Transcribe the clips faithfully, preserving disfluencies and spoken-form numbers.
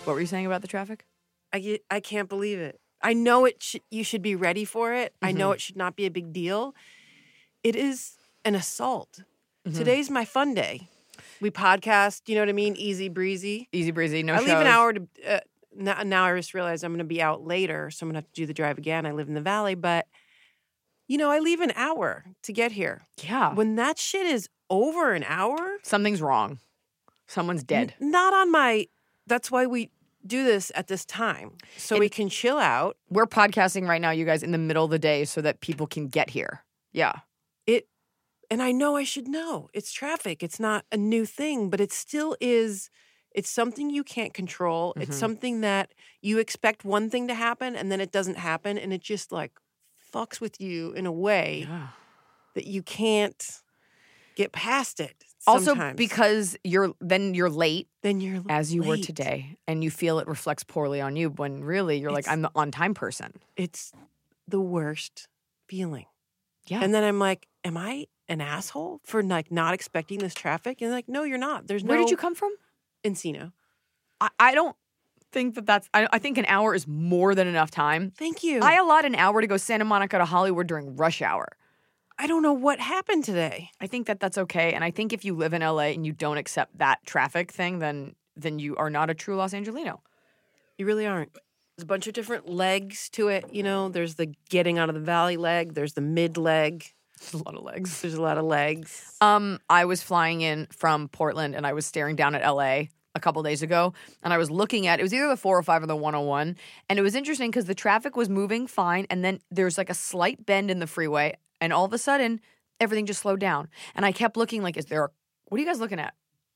What were you saying about the traffic? I get, I can't believe it. I know it. Sh- you should be ready for it. Mm-hmm. I know it should not be a big deal. It is an assault. Mm-hmm. Today's my fun day. We podcast. You know what I mean? Easy breezy. Easy breezy. No I shows. leave an hour to. Uh, now, now I just realize I'm going to be out later, so I'm going to have to do the drive again. I live in the valley, but you know, I leave an hour to get here. Yeah. When that shit is over an hour, something's wrong. Someone's dead. N- not on my. That's why we do this at this time, so and we can chill out. We're podcasting right now, you guys, in the middle of the day so that people can get here. Yeah. It, and I know I should know. It's traffic. It's not a new thing, but it still is. It's something you can't control. Mm-hmm. It's something that you expect one thing to happen, and then it doesn't happen, and it just, like, fucks with you in a way yeah. that you can't get past it. Also, sometimes. because you're then you're late, then you're as you late. were today, and you feel it reflects poorly on you. When really you're it's, like, I'm the on-time person. It's the worst feeling. Yeah, and then I'm like, am I an asshole for like not expecting this traffic? And like, no, you're not. There's no. Where did you come from? Encino. I, I don't think that that's. I, I think an hour is more than enough time. Thank you. I allot an hour to go Santa Monica to Hollywood during rush hour. I don't know what happened today. I think that that's okay. And I think if you live in L A and you don't accept that traffic thing, then then you are not a true Los Angelino. You really aren't. There's a bunch of different legs to it. You know, there's the getting out of the valley leg. There's the mid leg. There's a lot of legs. There's a lot of legs. Um, I was flying in from Portland and I was staring down at L A a couple days ago, and I was looking at, it was either the four oh five or the one oh one, and it was interesting because the traffic was moving fine, and then there's like a slight bend in the freeway, and all of a sudden, everything just slowed down. And I kept looking like, is there a, what are you guys looking at?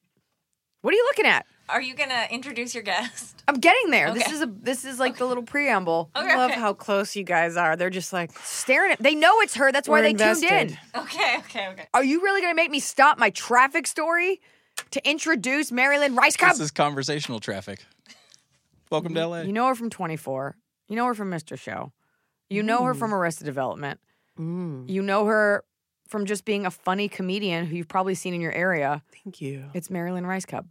What are you looking at? Are you going to introduce your guest? I'm getting there. Okay. This is a this is like okay. the little preamble. Okay, I love okay. how close you guys are. They're just like staring at, they know it's her. That's why they invested. tuned in. Okay, okay, okay. Are you really going to make me stop my traffic story to introduce Marilyn Rice Cup? This is conversational traffic. Welcome to L A. You know her from twenty-four. You know her from Mister Show. You know Mm. her from Arrested Development. Mm. You know her from just being a funny comedian who you've probably seen in your area. Thank you. It's Marilyn Rice Cup.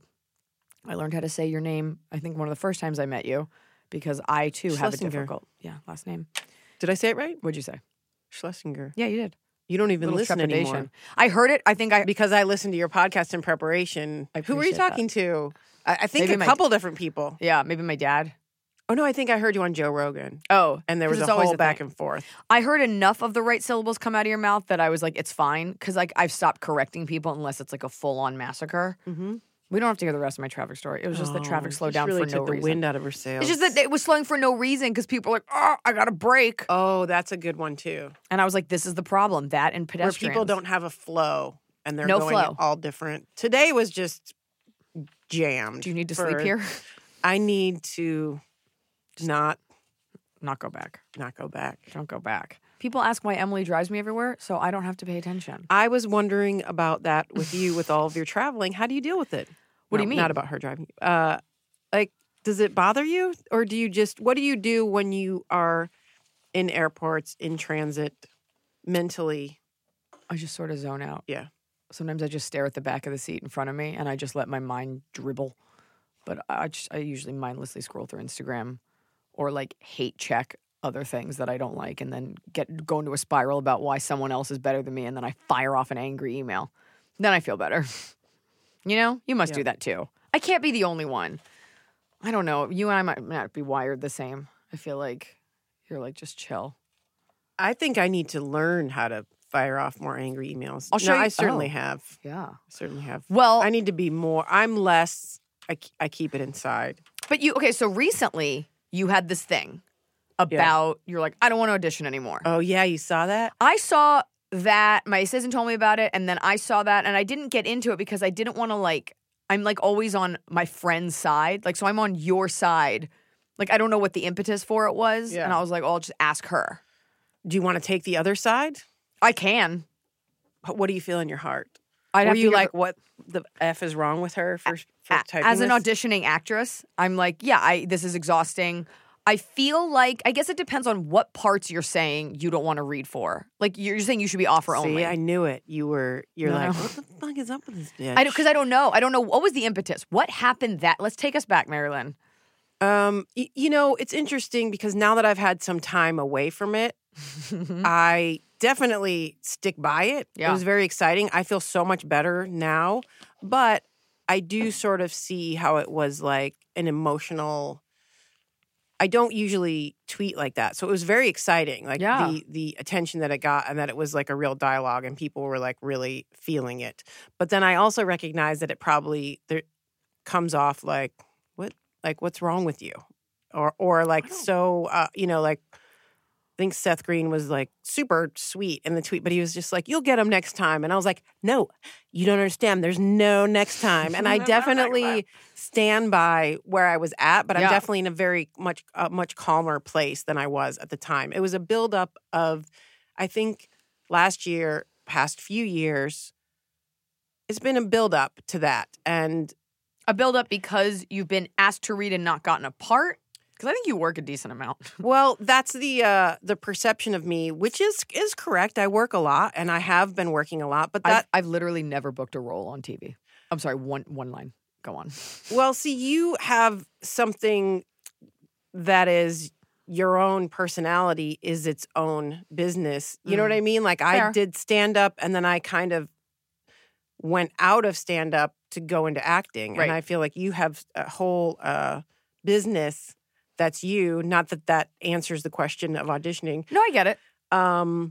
I learned how to say your name, I think, one of the first times I met you, because I, too, have a Schlesinger. difficult yeah, last name. Did I say it right? What'd you say? Schlesinger. Yeah, you did. You don't even Little listen trepidation. anymore. I heard it. I think I... Because I listened to your podcast in preparation. I Who were you appreciate talking to? I, I think Maybe a my- couple different people. Yeah, maybe my dad. Oh, no, I think I heard you on Joe Rogan. Oh. And there was 'cause a it's always whole a back thing. and forth. I heard enough of the right syllables come out of your mouth that I was like, it's fine. Because like I've stopped correcting people unless it's like a full-on massacre. Mm-hmm. We don't have to hear the rest of my traffic story. It was just that traffic slowed down really for no took the reason. wind out of her sails. It's just that it was slowing for no reason because people were like, oh, I got a break. Oh, that's a good one, too. And I was like, this is the problem. That and Where pedestrians. people don't have a flow and they're No going flow. all different. Today was just jammed. Do you need to for- sleep here? I need to not Not go back. not go back. Don't go back. People ask why Emily drives me everywhere, so I don't have to pay attention. I was wondering about that with you with all of your traveling. How do you deal with it? What do No, you mean? Not about her driving. Uh, like, does it bother you? Or do you just, what do you do when you are in airports, in transit, mentally? I just sort of zone out. Yeah. Sometimes I just stare at the back of the seat in front of me and I just let my mind dribble. But I just, I usually mindlessly scroll through Instagram or like hate check other things that I don't like and then get go into a spiral about why someone else is better than me and then I fire off an angry email. Then I feel better. You know? You must Yeah. do that too. I can't be the only one. I don't know. You and I might not be wired the same. I feel like you're like, just chill. I think I need to learn how to fire off more angry emails. I'll show no, you- I certainly oh. have. Yeah. I certainly have. Well, I need to be more, I'm less, I, I keep it inside. but you, okay, so recently you had this thing about, you're like, I don't want to audition anymore. Oh, yeah, you saw that? I saw that, my assistant told me about it, and then I saw that, and I didn't get into it because I didn't want to, like, I'm, like, always on my friend's side. Like, so I'm on your side. Like, I don't know what the impetus for it was, Yeah. and I was like, oh, I'll just ask her. Do you want to take the other side? I can. What do you feel in your heart? I'd Were have to you hear- like, what the F is wrong with her for, for A- typing as an this? auditioning actress, I'm like, yeah, I this is exhausting. I feel like, I guess it depends on what parts you're saying you don't want to read for. Like, you're saying you should be offer See, only. I knew it. You were, you're No, like, no. what the fuck is up with this bitch? I don't, because I don't know. I don't know. What was the impetus? What happened that, let's take us back, Marilyn. Um, y- you know, it's interesting because now that I've had some time away from it, I definitely stick by it. Yeah. It was very exciting. I feel so much better now, but I do sort of see how it was like an emotional. I don't usually tweet like that, so it was very exciting. Like Yeah. the the attention that it got, and that it was like a real dialogue, and people were like really feeling it. But then I also recognize that it probably there comes off like what, like what's wrong with you, or or like so uh, you know like. I think Seth Green was like super sweet in the tweet, but he was just like, "You'll get him next time," and I was like, "No, you don't understand. There's no next time." And I definitely stand by where I was at, but I'm Yeah. definitely in a very much a much calmer place than I was at the time. It was a buildup of, I think, last year, past few years. It's been a buildup to that, and A buildup because you've been asked to read and not gotten a part? Because I think you work a decent amount. well, that's the uh, the perception of me, which is is correct. I work a lot, and I have been working a lot, but that I've, I've literally never booked a role on T V. I'm sorry, one one line. Go on. Well, see, you have something that is your own personality is its own business. You know what I mean? Like Fair. I did stand up and then I kind of went out of stand up to go into acting. Right. And I feel like you have a whole uh, business that's you. Not that that answers the question of auditioning. No, I get it. Um,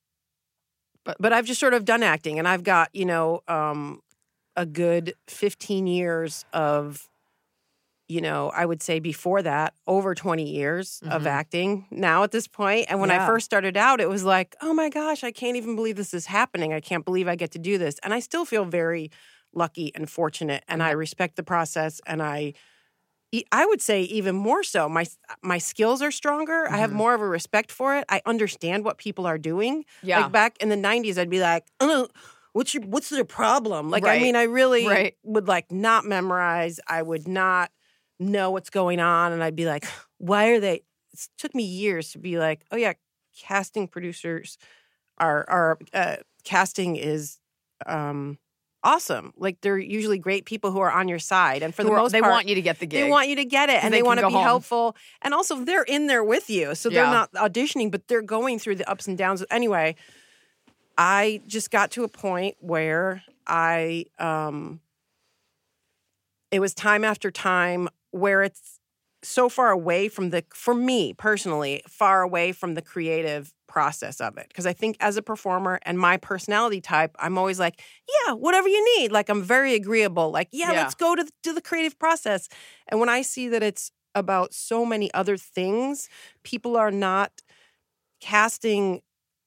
but but I've just sort of done acting, and I've got you know um, a good fifteen years of, you know, I would say before that over twenty years of Mhm. acting now at this point. And when Yeah. I first started out, it was like, oh my gosh, I can't even believe this is happening. I can't believe I get to do this, and I still feel very lucky and fortunate, and I respect the process, and I. I would say even more so. My my skills are stronger. I have Mhm. more of a respect for it. I understand what people are doing. Yeah. Like back in the nineties, I'd be like, oh, what's your what's their problem? Like, Right. I mean, I really Right. would like not memorize. I would not know what's going on. And I'd be like, why are they? It took me years to be like, oh yeah, casting producers are are uh, casting is um awesome. Like they're usually great people who are on your side. And for the Who are- most they part, want you to get the gig. they want you to get it, and they they, can want to go be home. helpful. And also, they're in there with you, so they're Yeah. not auditioning, but they're going through the ups and downs. Anyway, I just got to a point where I, um, it was time after time where it's so far away from the, for me personally, far away from the creative process of it. Because I think as a performer and my personality type, I'm always like, yeah, whatever you need. Like I'm very agreeable. Like, yeah, Yeah. let's go to the, to the creative process. And when I see that it's about so many other things, people are not casting.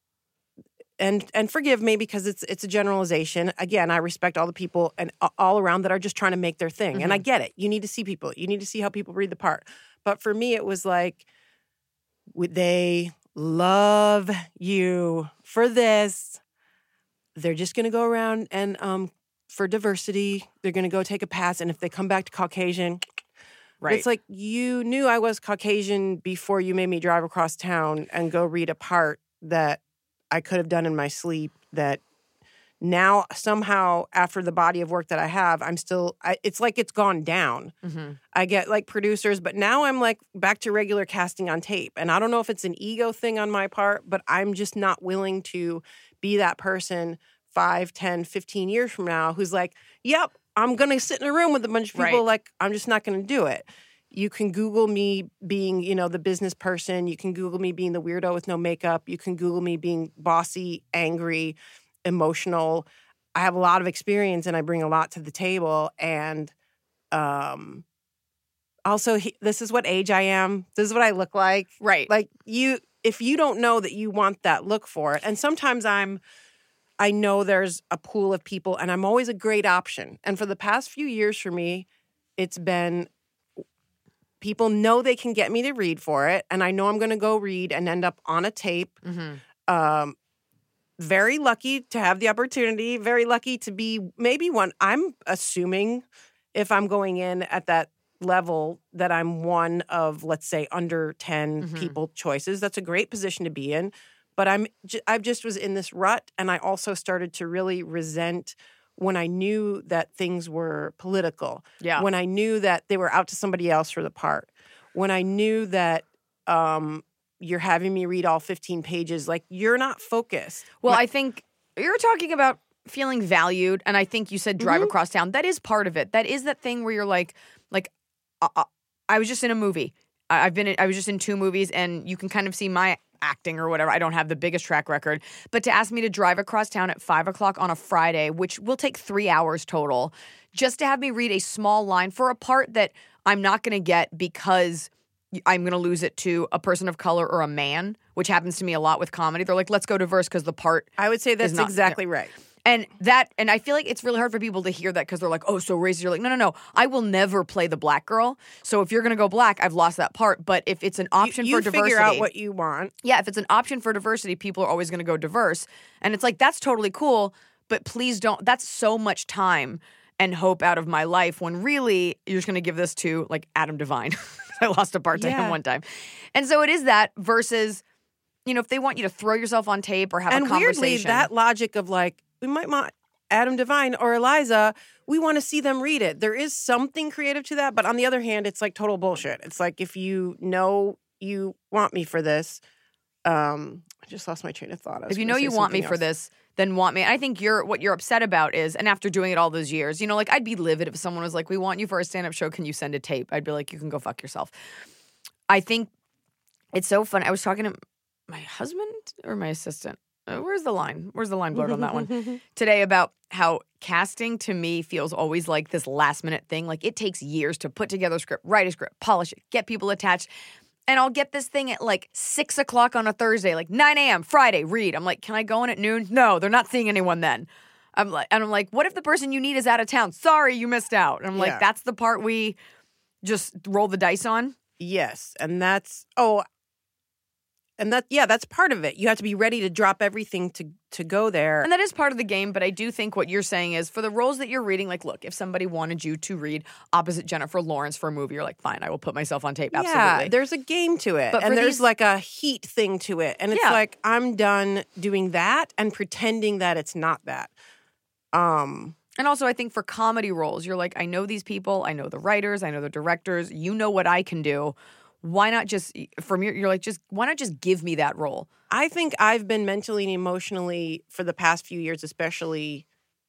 And and forgive me because it's it's a generalization. Again, I respect all the people and a- all around that are just trying to make their thing. And I get it. You need to see people. You need to see how people read the part. But for me, it was like, would they love you for this? They're just going to go around and um, for diversity, they're going to go take a pass. And if they come back to Caucasian, Right. it's like you knew I was Caucasian before you made me drive across town and go read a part that I could have done in my sleep that now somehow after the body of work that I have, I'm still, I, it's like it's gone down. Mm-hmm. I get like producers, but now I'm like back to regular casting on tape. And I don't know if it's an ego thing on my part, but I'm just not willing to be that person five, ten, fifteen years from now who's like, yep, I'm going to sit in a room with a bunch of people. Right. Like, I'm just not going to do it. You can Google me being, you know, the business person. You can Google me being the weirdo with no makeup. You can Google me being bossy, angry, emotional. I have a lot of experience and I bring a lot to the table. And um, also, he, this is what age I am. This is what I look like. Right. Like you, if you don't know that you want that look for it, and sometimes I'm, I know there's a pool of people and I'm always a great option. And for the past few years for me, it's been people know they can get me to read for it. And I know I'm going to go read and end up on a tape. Mm-hmm. Um, very lucky to have the opportunity, very lucky to be maybe one. I'm assuming if I'm going in at that level that I'm one of, let's say, under ten Mhm. people choices. That's a great position to be in. But I'm, j- I just was in this rut, and I also started to really resent when I knew that things were political. Yeah. When I knew that they were out to somebody else for the part. When I knew that um, you're having me read all fifteen pages, like you're not focused. Well, My- I think you're talking about feeling valued, and I think you said drive Mhm. across town. That is part of it. That is that thing where you're like, like, uh, uh, I was just in a movie. I, I've been, in, I was just in two movies, and you can kind of see my acting or whatever. I don't have the biggest track record, but to ask me to drive across town at five o'clock on a Friday, which will take three hours total, just to have me read a small line for a part that I'm not going to get because I'm going to lose it to a person of color or a man, which happens to me a lot with comedy. They're like, let's go diverse because the part. I would say that's not- exactly right. And that, and I feel like it's really hard for people to hear that because they're like, oh, so racist. You're like, no, no, no. I will never play the black girl. So if you're going to go black, I've lost that part. But if it's an option you, you for diversity. figure out what you want. Yeah, if it's an option for diversity, people are always going to go diverse. And it's like, that's totally cool. But please don't, that's so much time and hope out of my life when really you're just going to give this to like Adam Devine. I lost a part to Yeah. him one time. And so it is that versus, you know, if they want you to throw yourself on tape or have And a conversation. weirdly, that logic of like, we might want Adam Devine or Eliza, we want to see them read it. There is something creative to that. But on the other hand, it's like total bullshit. It's like, if you know you want me for this, um, I just lost my train of thought. I was If you gonna know say you want me something for else. this, then want me. I think you're what you're upset about is, and after doing it all those years, you know, like I'd be livid if someone was like, "We want you for a stand-up show. Can you send a tape?" I'd be like, "You can go fuck yourself." I think it's so funny. I was talking to my husband or my assistant. Uh, where's the line? Where's the line blurred on that one today about how casting to me feels always like this last minute thing. Like it takes years to put together a script, write a script, polish it, get people attached. And I'll get this thing at like six o'clock on a Thursday, like nine a.m. Friday, read. I'm like, can I go in at noon? No, they're not seeing anyone then. I'm like, and I'm like, what if the person you need is out of town? Sorry, you missed out. And I'm like, Yeah. that's the part we just roll the dice on. Yes, and that's oh, and that yeah, that's part of it. You have to be ready to drop everything to to go there. And that is part of the game, but I do think what you're saying is for the roles that you're reading, like, look, if somebody wanted you to read opposite Jennifer Lawrence for a movie, you're like, fine, I will put myself on tape. Absolutely. Yeah, there's a game to it, But for and there's these- like a heat thing to it, and it's Yeah. like I'm done doing that and pretending that it's not that. Um, And also, I think for comedy roles, you're like, I know these people, I know the writers, I know the directors, you know what I can do. Why not just, from your, you're like, just, why not just give me that role? I think I've been mentally and emotionally for the past few years, especially,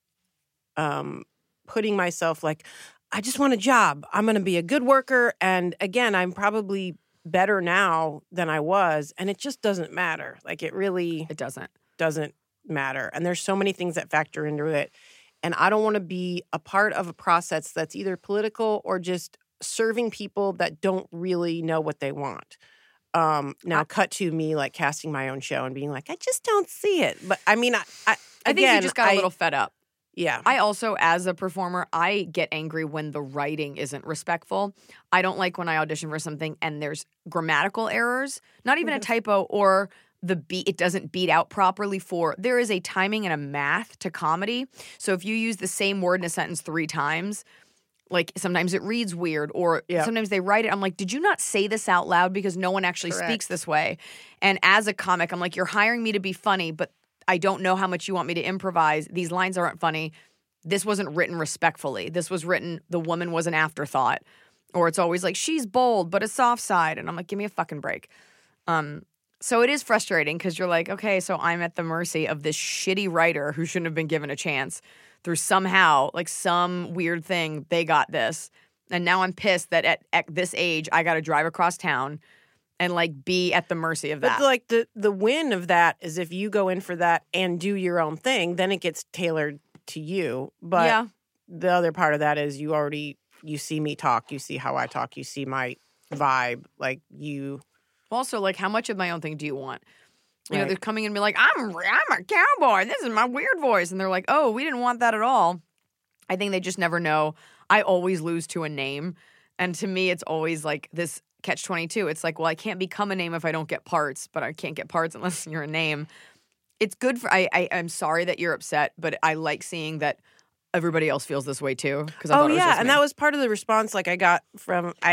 um, putting myself like, I just want a job. I'm going to be a good worker, and again, I'm probably better now than I was, and it just doesn't matter. Like it really It doesn't. doesn't matter. And there's so many things that factor into it. And I don't want to be a part of a process that's either political or just serving people that don't really know what they want. Um, now, I- cut to me like casting my own show and being like, I just don't see it. But I mean, I, I, I think again, you just got a I- little fed up. yeah. I also, as a performer, I get angry when the writing isn't respectful. I don't like when I audition for something and there's grammatical errors, not even a typo or the beat, it doesn't beat out properly for, there is a timing and a math to comedy. So if you use the same word in a sentence three times, like sometimes it reads weird or Yeah. sometimes they write it. I'm like, did you not say this out loud? Because no one actually Correct. speaks this way. And as a comic, I'm like, you're hiring me to be funny, but I don't know how much you want me to improvise. These lines aren't funny. This wasn't written respectfully. This was written, the woman was an afterthought. Or it's always like, she's bold, but a soft side. And I'm like, give me a fucking break. Um, so it is frustrating because you're like, okay, so I'm at the mercy of this shitty writer who shouldn't have been given a chance through somehow, like some weird thing, they got this. And now I'm pissed that at, at this age, I got to drive across town and like be at the mercy of that. But like the the win of that is if you go in for that and do your own thing, then it gets tailored to you. But yeah. the other part of that is you already you see me talk, you see how I talk, you see my vibe, like you. Also, like, how much of my own thing do you want? You know, Right. they're coming in and be like, I'm, I'm a cowboy. This is my weird voice. And they're like, oh, we didn't want that at all. I think they just never know. I always lose to a name. And to me, it's always like this catch twenty-two. It's like, well, I can't become a name if I don't get parts, but I can't get parts unless you're a name. It's good for, I, I, I'm sorry that you're upset, but I like seeing that everybody else feels this way too. Because I Oh thought it was yeah, just and me. that was part of the response. Like I got from I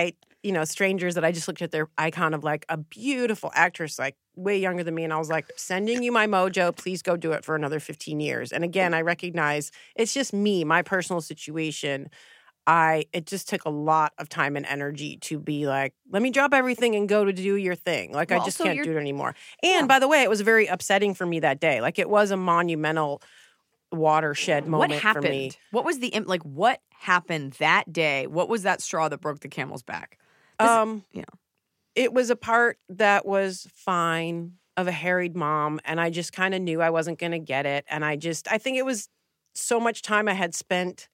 you know, strangers that I just looked at their icon of like a beautiful actress, like way younger than me. And I was like, sending you my mojo, please go do it for another fifteen years. And again, I recognize it's just me, my personal situation. I it just took a lot of time and energy to be like, let me drop everything and go to do your thing. Like, Well, I just also can't you're- do it anymore. And Yeah. by the way, it was very upsetting for me that day. Like, it was a monumental watershed moment What happened? for me. What was the im- like? What happened that day? What was that straw that broke the camel's back? This- Um, yeah. It was a part that was fine of a harried mom, and I just kind of knew I wasn't going to get it. And I just, I think it was so much time I had spent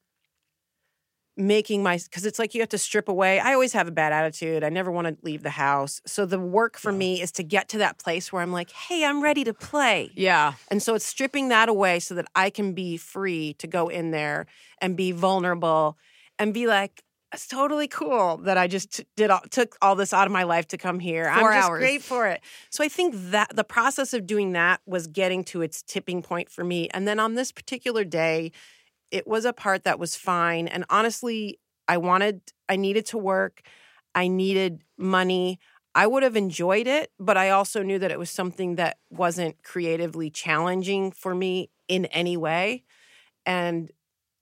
making my, because it's like you have to strip away. I always have a bad attitude. I never want to leave the house. So the work for me is to get to that place where I'm like, hey, I'm ready to play. Yeah. And so it's stripping that away so that I can be free to go in there and be vulnerable and be like, it's totally cool that I just t- did all, took all this out of my life to come here. Four I'm just hours. great for it. So I think that the process of doing that was getting to its tipping point for me. And then on this particular day, it was a part that was fine. And honestly, I wanted, I needed to work. I needed money. I would have enjoyed it, but I also knew that it was something that wasn't creatively challenging for me in any way. And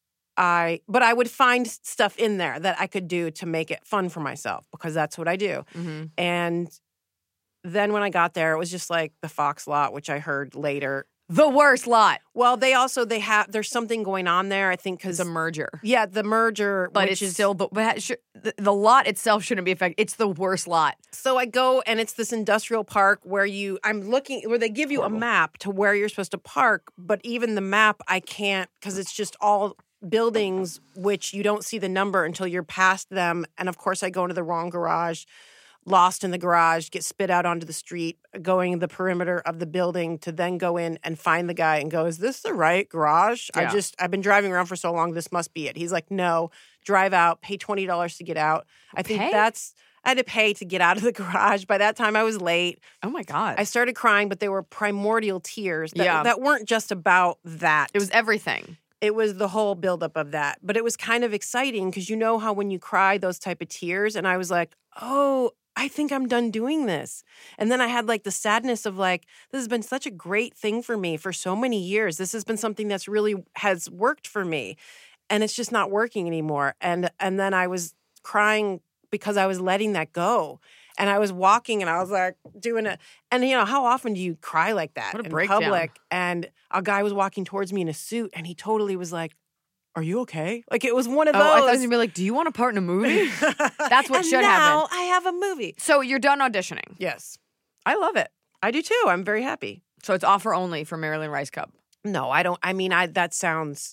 I, but I would find stuff in there that I could do to make it fun for myself because that's what I do. Mm-hmm. And then when I got there, it was just like the Fox lot, which I heard later. The worst lot. Well, they also, they have, there's something going on there, I think, because, It's a merger. yeah, the merger, But which it's is, still the, but it should- the the lot itself shouldn't be affected. It's the worst lot. so I go and it's this industrial park where you, I'm looking, where they give you Horrible. a map to where you're supposed to park, but even the map, I can't, because it's just all buildings, which you don't see the number until you're past them. And of course, I go into the wrong garage, lost in the garage, get spit out onto the street, going the perimeter of the building to then go in and find the guy and go, is this the right garage? I Yeah. just, I've been driving around for so long, this must be it. He's like, no, drive out, pay twenty dollars to get out. I think Pay? that's, I had to pay to get out of the garage. By that time, I was late. Oh my God. I started crying, but they were primordial tears that, Yeah. that weren't just about that. it was everything. It was the whole buildup of that. But it was kind of exciting because you know how when you cry those type of tears, and I was like, oh, I think I'm done doing this. And then I had like the sadness of like, this has been such a great thing for me for so many years. This has been something that's really has worked for me. And it's just not working anymore. And and then I was crying because I was letting that go. And I was walking and I was like doing it. And you know, how often do you cry like that What a in breakdown. public? And a guy was walking towards me in a suit and he totally was like, are you okay? Like it was one of Oh, those. I thought you were gonna be like, do you want a part in a movie? That's what and should now happen. I have a movie. So you're done auditioning. Yes. I love it. I do too. I'm very happy. So it's offer only for Maryland Rice Cup. No, I don't. I mean, I that sounds.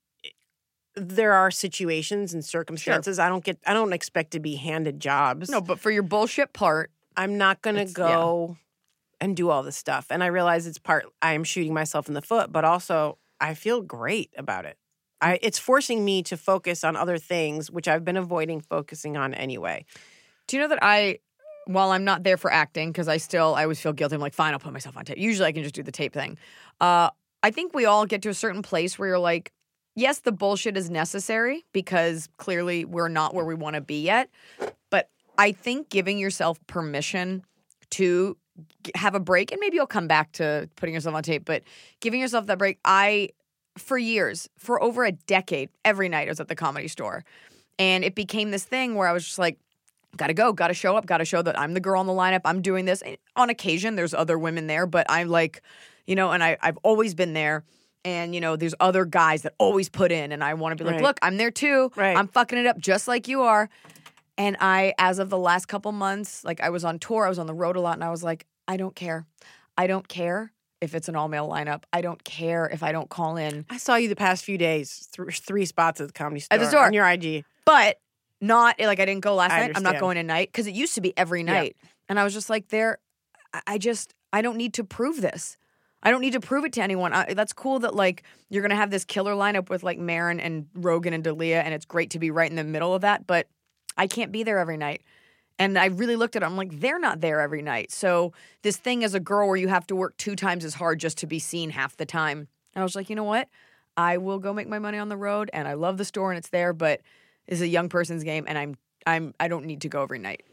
There are situations and circumstances. I don't get. I don't expect to be handed jobs. No, but for your bullshit part, I'm not going to It's- go and do all this stuff. And I realize it's part. I am shooting myself in the foot, but also I feel great about it. I. It's forcing me to focus on other things, which I've been avoiding focusing on anyway. do you know that I, while I'm not there for acting, because I still, I always feel guilty. I'm like, fine, I'll put myself on tape. Usually I can just do the tape thing. Uh, I think we all get to a certain place where you're like, yes, the bullshit is necessary because clearly we're not where we want to be yet. But I think giving yourself permission to g- have a break, and maybe you'll come back to putting yourself on tape, but giving yourself that break, I, for years, for over a decade, every night I was at the Comedy Store. And it became this thing where I was just like, gotta go, gotta show up, gotta show that I'm the girl in the lineup, I'm doing this. And on occasion, there's other women there, but I'm like, you know, and I, I've always been there. And, you know, there's other guys that always put in, and I want to be like, Right. look, I'm there too. Right. I'm fucking it up just like you are. And I, as of the last couple months, like I was on tour, I was on the road a lot, and I was like, I don't care. I don't care if it's an all-male lineup. I don't care if I don't call in. I saw you the past few days, th- three spots at the Comedy Store. At the store. On your I G. But not, like I didn't go last I night. I'm not understand. going tonight because it used to be every Yeah. night. And I was just like, there, I- I just, I don't need to prove this. I don't need to prove it to anyone. I, that's cool that like you're going to have this killer lineup with like Marin and Rogan and Dalia, and it's great to be right in the middle of that, but I can't be there every night. And I really looked at it. I'm like, they're not there every night. So this thing as a girl where you have to work two times as hard just to be seen half the time. And I was like, you know what? I will go make my money on the road, and I love the store and it's there, but it's a young person's game, and I'm I'm I don't need to go every night.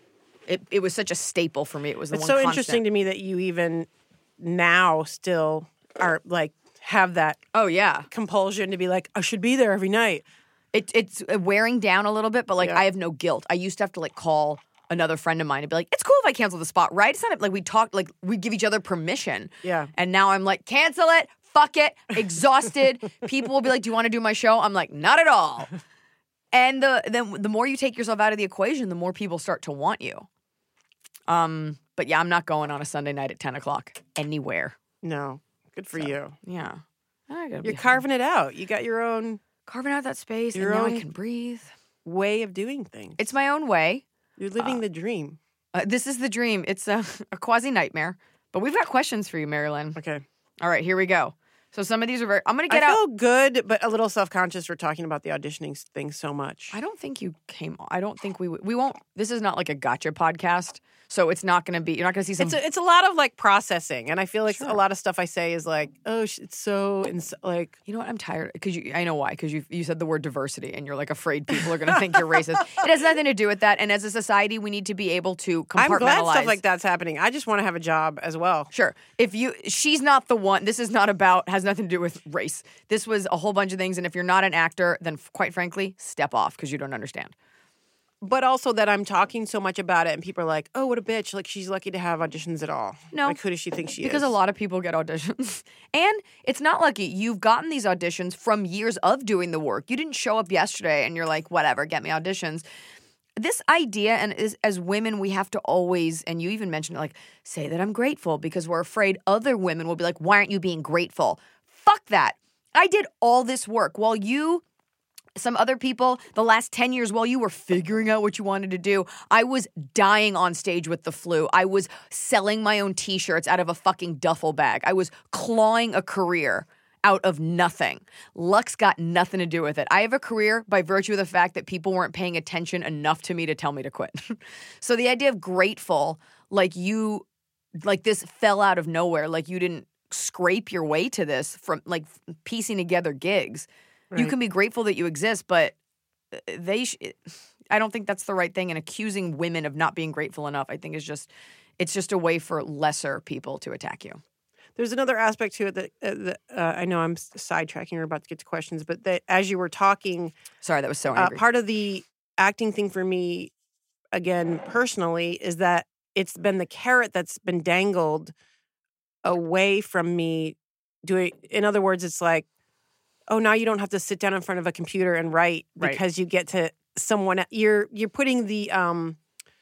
It it was such a staple for me. It was the It's one so constant. interesting to me that you even now still are like have that Oh yeah. compulsion to be like, I should be there every night. It, it's wearing down a little bit, but like Yeah. I have no guilt. I used to have to like call another friend of mine and be like, it's cool if I cancel the spot, right? It's not like we talk, like we give each other permission. Yeah. And now I'm like, cancel it, fuck it, exhausted. People will be like, do you want to do my show? I'm like, not at all. And the then the more you take yourself out of the equation, the more people start to want you. Um, but yeah, I'm not going on a Sunday night at ten o'clock anywhere. No. Good for you. Yeah. I gotta You're be carving it out. You got your own carving out that space, Your and now I own- can breathe. way of doing things. It's my own way. You're living the dream. Uh, this is the dream. It's a, a quasi nightmare. But we've got questions for you, Marilyn. Okay. All right, here we go. So some of these are very. I'm gonna I get out. feel good, but a little self-conscious for talking about the auditioning s- thing so much. I don't think you came. I don't think we we won't. This is not like a gotcha podcast, so it's not gonna be. You're not gonna see some. It's a, it's a lot of like processing, and I feel like Sure. a lot of stuff I say is like, oh, sh- it's so ins- like You know what? I'm tired because you. I know why. Because you you said the word diversity, and you're like afraid people are gonna think you're racist. It has nothing to do with that. And as a society, we need to be able to compartmentalize. I'm glad stuff like that's happening. I just want to have a job as well. Sure. If you, she's not the one. This is not about. Has nothing to do with race. This was a whole bunch of things. And if you're not an actor, then f- quite frankly, step off because you don't understand. But also that I'm talking so much about it, and people are like, "Oh, what a bitch! Like she's lucky to have auditions at all." No. like who does she think she Because is? a lot of people get auditions. And it's not lucky. You've gotten these auditions from years of doing the work. You didn't show up yesterday and you're like, whatever, get me auditions. This idea, and as, as women, we have to always, and you even mentioned it, like, say that I'm grateful because we're afraid other women will be like, why aren't you being grateful? Fuck that. I did all this work while you... Some other people, the last ten years, while you were figuring out what you wanted to do, I was dying on stage with the flu. I was selling my own t-shirts out of a fucking duffel bag. I was clawing a career out of nothing. Luck's got nothing to do with it. I have a career by virtue of the fact that people weren't paying attention enough to me to tell me to quit. So the idea of grateful, like you, like this fell out of nowhere, like you didn't scrape your way to this from like piecing together gigs. You Right. can be grateful that you exist, but they sh- I don't think that's the right thing. And accusing women of not being grateful enough, I think is just, it's just a way for lesser people to attack you. There's another aspect to it that, uh, that uh, I know I'm s- sidetracking. We're about to get to questions, but that as you were talking, Sorry, that was so uh, angry. part of the acting thing for me, again personally, is that it's been the carrot that's been dangled away from me doing. In other words, it's like, oh, now you don't have to sit down in front of a computer and write Right. because you get to someone. You're you're putting the um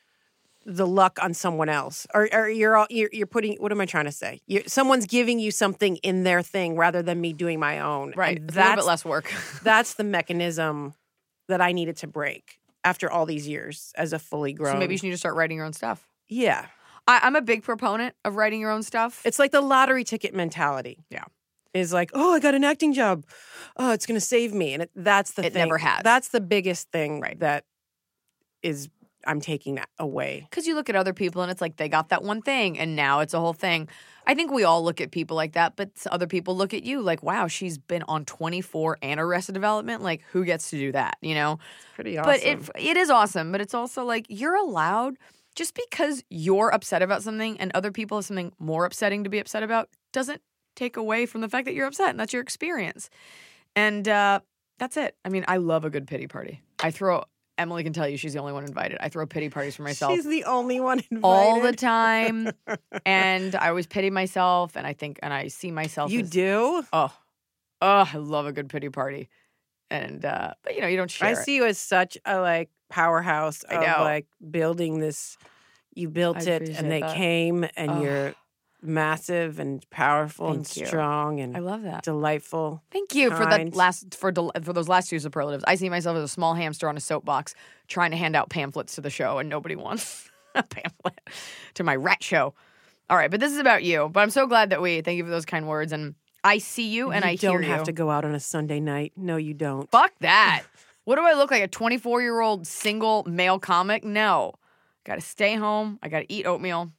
the luck on someone else, or, or you're all you're, you're putting. What am I trying to say? You're, someone's giving you something in their thing rather than me doing my own. right. And It's a little bit that's less work. that's the mechanism that I needed to break after all these years as a fully grown. So maybe you should need to start writing your own stuff. yeah, I, I'm a big proponent of writing your own stuff. it's like the lottery ticket mentality. Yeah. Is like, oh, I got an acting job. Oh, it's going to save me. And it, that's the It thing. never has. That's the biggest thing Right. that is, I'm taking that away. Because you look at other people and it's like they got that one thing and now it's a whole thing. I think we all look at people like that, but other people look at you like, wow, she's been on twenty-four and Arrested Development. Like, who gets to do that, you know? Pretty awesome. But it it is awesome, but it's also like you're allowed, just because you're upset about something and other people have something more upsetting to be upset about doesn't take away from the fact that you're upset and that's your experience. And uh, that's it. I mean, I love a good pity party. I throw, Emily can tell you she's the only one invited. I throw pity parties for myself She's the only one invited. all the time. And I always pity myself and I think, and I see myself You as, do? oh, oh, I love a good pity party. And, uh, but you know, you don't share I it. see you as such a like powerhouse I of know. like building this. You built I it appreciate and they that. came and Oh. you're massive and powerful and Thank you. strong and I love that. delightful. Thank you for kind. that last for del- for those last two superlatives. I see myself as a small hamster on a soapbox trying to hand out pamphlets to the show, and nobody wants a pamphlet to my rat show. All right, but this is about you. But I'm so glad that we thank you for those kind words, and I see you and you I don't hear have you. to go out on a Sunday night. No, you don't. Fuck that. What do I look like? A twenty-four year old single male comic? No, got to stay home. I got to eat oatmeal.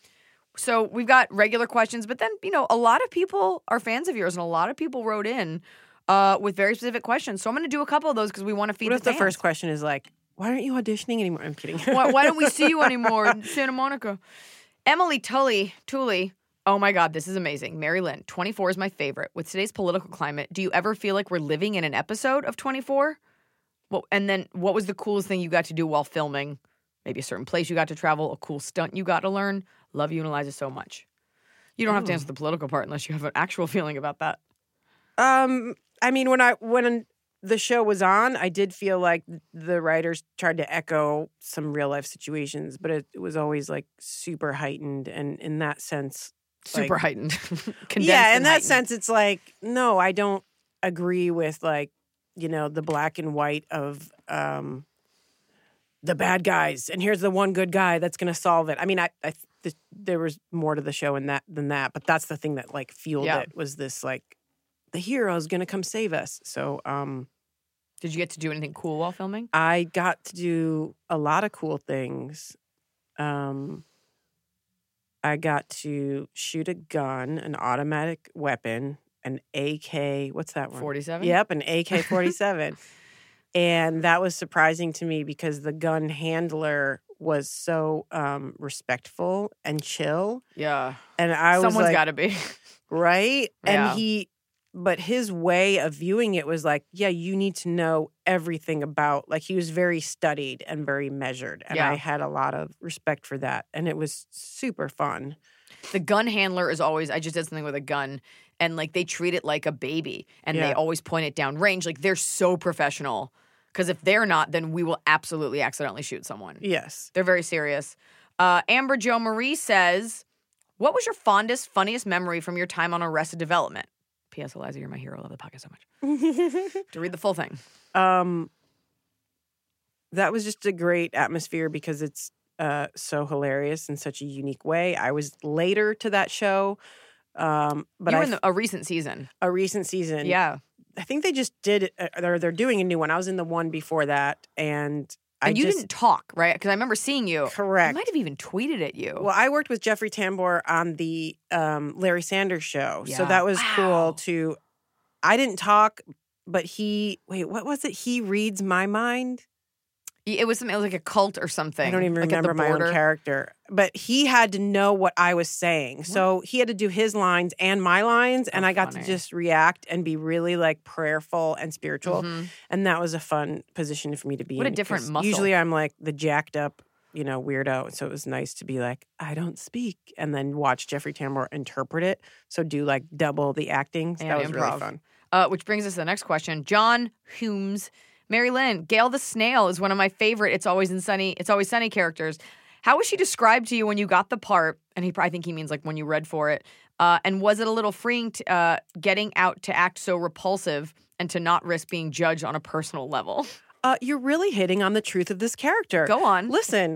So we've got regular questions, but then, you know, a lot of people are fans of yours and a lot of people wrote in uh, with very specific questions. So I'm going to do a couple of those because we want to feed What if the the fans. first question is like, why aren't you auditioning anymore? I'm kidding. why, why don't we see you anymore in Santa Monica? Emily Tully, Tully. Oh my God, this is amazing. Mary Lynn, twenty-four is my favorite. With today's political climate, do you ever feel like we're living in an episode of twenty-four? Well, and then what was the coolest thing you got to do while filming? Maybe a certain place you got to travel, a cool stunt you got to learn. Love you and Eliza so much. You don't have to answer the political part unless you have an actual feeling about that. Um, I mean, when I when the show was on, I did feel like the writers tried to echo some real life situations, but it, it was always like super heightened, and in that sense, Super like, heightened. Condensed yeah, in and that heightened. sense, it's like no, I don't agree with like you know the black and white of um the bad guys, and here's the one good guy that's going to solve it. I mean, I, I th- there was more to the show in that than that, but that's the thing that like fueled Yeah. it was this like the hero is going to come save us. So, um, Did you get to do anything cool while filming? I got to do a lot of cool things. Um, I got to shoot a gun, an automatic weapon, an A K. What's that one? forty-seven? Yep, an A K forty-seven. And that was surprising to me because the gun handler was so um, respectful and chill. Yeah. And I was Someone's like, got to be. right? Yeah. And he, but his way of viewing it was like, yeah, you need to know everything about, like he was very studied and very measured. And Yeah. I had a lot of respect for that. And it was super fun. The gun handler is always, I just did something with a gun and like they treat it like a baby and they Yeah. always point it down range. Like they're so professional because if they're not, then we will absolutely accidentally shoot someone. Yes. They're very serious. Uh, Amber Jo Marie says, what was your fondest, funniest memory from your time on Arrested Development? P S. Eliza, you're my hero. I love the podcast so much. To read the full thing. Um, that was just a great atmosphere because it's uh, so hilarious in such a unique way. I was later to that show, um, but you were I in the, a recent season. a recent season. Yeah. I think they just did. Uh, they're they're doing a new one. I was in the one before that, and I And you just didn't talk, right? Because I remember seeing you. correct. I might have even tweeted at you. Well, I worked with Jeffrey Tambor on the um, Larry Sanders show, so Yeah. that was Wow. cool to. I didn't talk, but he wait. What was it? He reads my mind. It was something it was like a cult or something. I don't even like at the remember my own border. character, but he had to know what I was saying, so he had to do his lines and my lines, and So I got funny. to just react and be really like prayerful and spiritual, Mhm. and that was a fun position for me to be What a in. different because muscle. Usually, I'm like the jacked up, you know, weirdo, so it was nice to be like, I don't speak, and then watch Jeffrey Tambor interpret it. So do like double the acting. So And that was really improv. fun. Uh, which brings us to the next question. John Humes. Mary Lynn, Gail the Snail is one of my favorite It's Always in Sunny, It's Always Sunny characters. How was she described to you when you got the part? And he, I think he means like when you read for it. Uh, and was it a little freeing to, uh, getting out to act so repulsive and to not risk being judged on a personal level? Uh, you're really hitting on the truth of this character. Go on. Listen,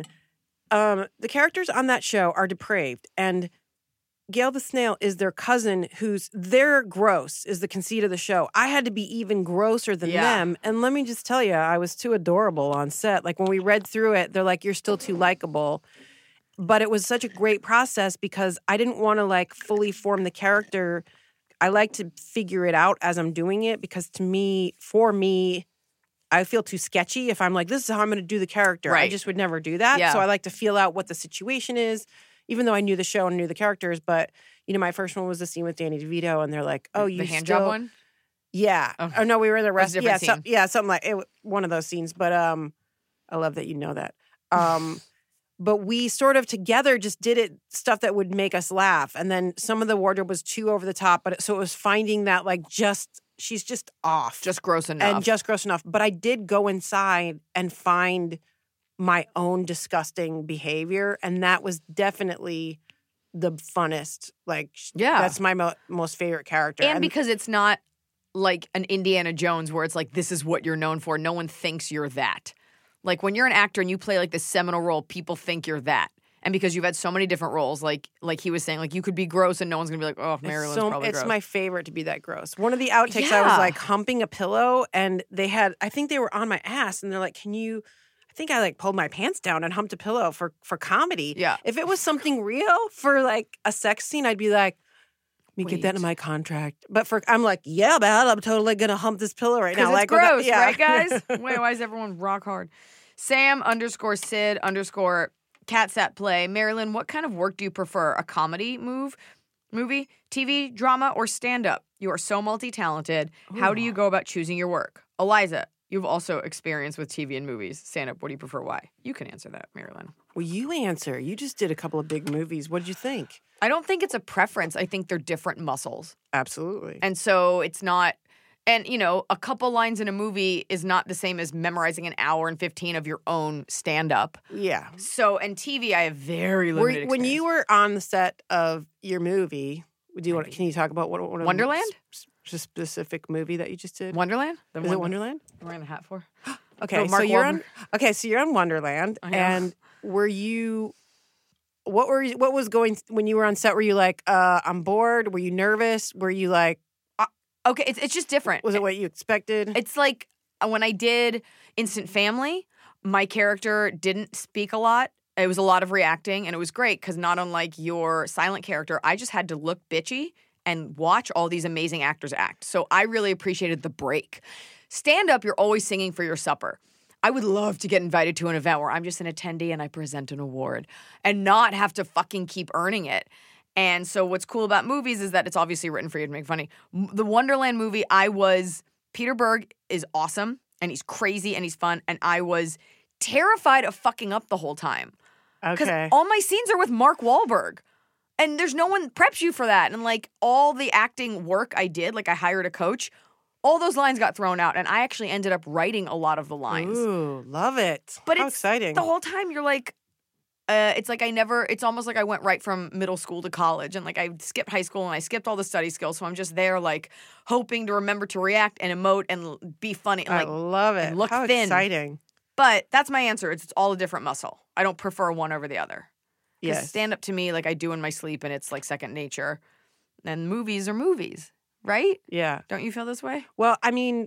um, the characters on that show are depraved, and Gail the Snail is their cousin who's they're gross is the conceit of the show. I had to be even grosser than Yeah. them. And let me just tell you, I was too adorable on set. Like when we read through it, they're like, you're still too likable. But it was such a great process because I didn't want to like fully form the character. I like to figure it out as I'm doing it because to me, for me, I feel too sketchy if I'm like, this is how I'm going to do the character. I Right. just would never do that. Yeah. So I like to feel out what the situation is, even though I knew the show and knew the characters. But, you know, my first one was the scene with Danny DeVito, and they're like, oh, you the hand still... job one? Yeah. Oh. Oh, no, we were in the That's a rest. Yeah, different so, scene. yeah, something like it, one of those scenes. But um, I love that you know that. Um, but we sort of together just did it stuff that would make us laugh, and then some of the wardrobe was too over the top. But it, so it was finding that like just she's just off, Just gross enough. and just gross enough. But I did go inside and find my own disgusting behavior, and that was definitely the funnest. Like, sh- Yeah. that's my mo- most favorite character. and because it's not like an Indiana Jones where it's like, this is what you're known for. No one thinks you're that. Like when you're an actor and you play like this seminal role, people think you're that. And because you've had so many different roles, like like he was saying, like you could be gross and no one's gonna be like, oh, Marilyn's It's, so, probably it's gross. my favorite to be that gross. One of the outtakes, I Yeah. was like humping a pillow, and they had, I think they were on my ass, and they're like, "Can you?" I think I like pulled my pants down and humped a pillow for for comedy. Yeah. If it was something real for like a sex scene, I'd be like, "Let me get that in Wait. my contract." But for I'm like, "Yeah, man, I'm totally gonna hump this pillow right now." Because it's like without- gross, yeah. right, guys? Wait, why is everyone rock hard? Sam underscore Sid underscore Catsat Play. Marilyn, what kind of work do you prefer? A comedy move, movie, T V, drama, or stand-up? You are so multi-talented. How do you go about choosing your work? Eliza, you've also experience with T V and movies. Stand-up, what do you prefer? Why? You can answer that, Marilyn. Well, you answer. You just did a couple of big movies. What did you think? I don't think it's a preference. I think they're different muscles. Absolutely. And so it's not, and you know, a couple lines in a movie is not the same as memorizing an hour and fifteen of your own stand-up. Yeah. So, and T V, I have very Were, limited when you experience. were on the set of your movie, do you want? Can you talk about what, what Wonderland? a specific movie that you just did? Wonderland? The Is it Wonderland? I'm wearing the hat for. Okay, No, so Mark you're Wahlberg. on. Okay, so you're on Wonderland, I know. and were you? What were you, what was going when you were on set? Were you like, uh, I'm bored? Were you nervous? Were you like, Okay, it's it's just different. was it what you expected? It's like uh, when I did Instant Family, my character didn't speak a lot. It was a lot of reacting, and it was great because not unlike your silent character, I just had to look bitchy and watch all these amazing actors act. So I really appreciated the break. Stand up, you're always singing for your supper. I would love to get invited to an event where I'm just an attendee and I present an award and not have to fucking keep earning it. And so what's cool about movies is that it's obviously written for you to make funny. M- The Wonderland movie, I was, Peter Berg is awesome and he's crazy and he's fun. And I was terrified of fucking up the whole time. Because Okay. all my scenes are with Mark Wahlberg. And there's no one preps you for that. And like all the acting work I did, like I hired a coach, all those lines got thrown out. And I actually ended up writing a lot of the lines. Ooh, love it. But How it's exciting. the whole time you're like, uh, it's like I never, it's almost like I went right from middle school to college. And like I skipped high school and I skipped all the study skills. So I'm just there like hoping to remember to react and emote and l- be funny. And I like, love it. and look How thin. exciting. but that's my answer. It's, it's all a different muscle. I don't prefer one over the other. Yes. Stand up to me like I do in my sleep and it's like second nature. And movies are movies, right? Yeah. Don't you feel this way? Well, I mean,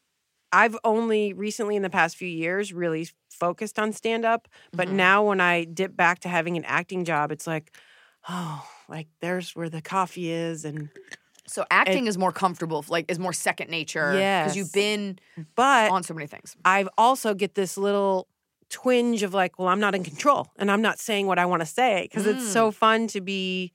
I've only recently in the past few years really focused on stand up. But Mhm. now when I dip back to having an acting job, it's like, oh, like there's where the coffee is. And So acting is more comfortable, like is more second nature. Because Yes. you've been but on so many things. I've also get this little twinge of like, well, I'm not in control and I'm not saying what I want to say because it's so fun to be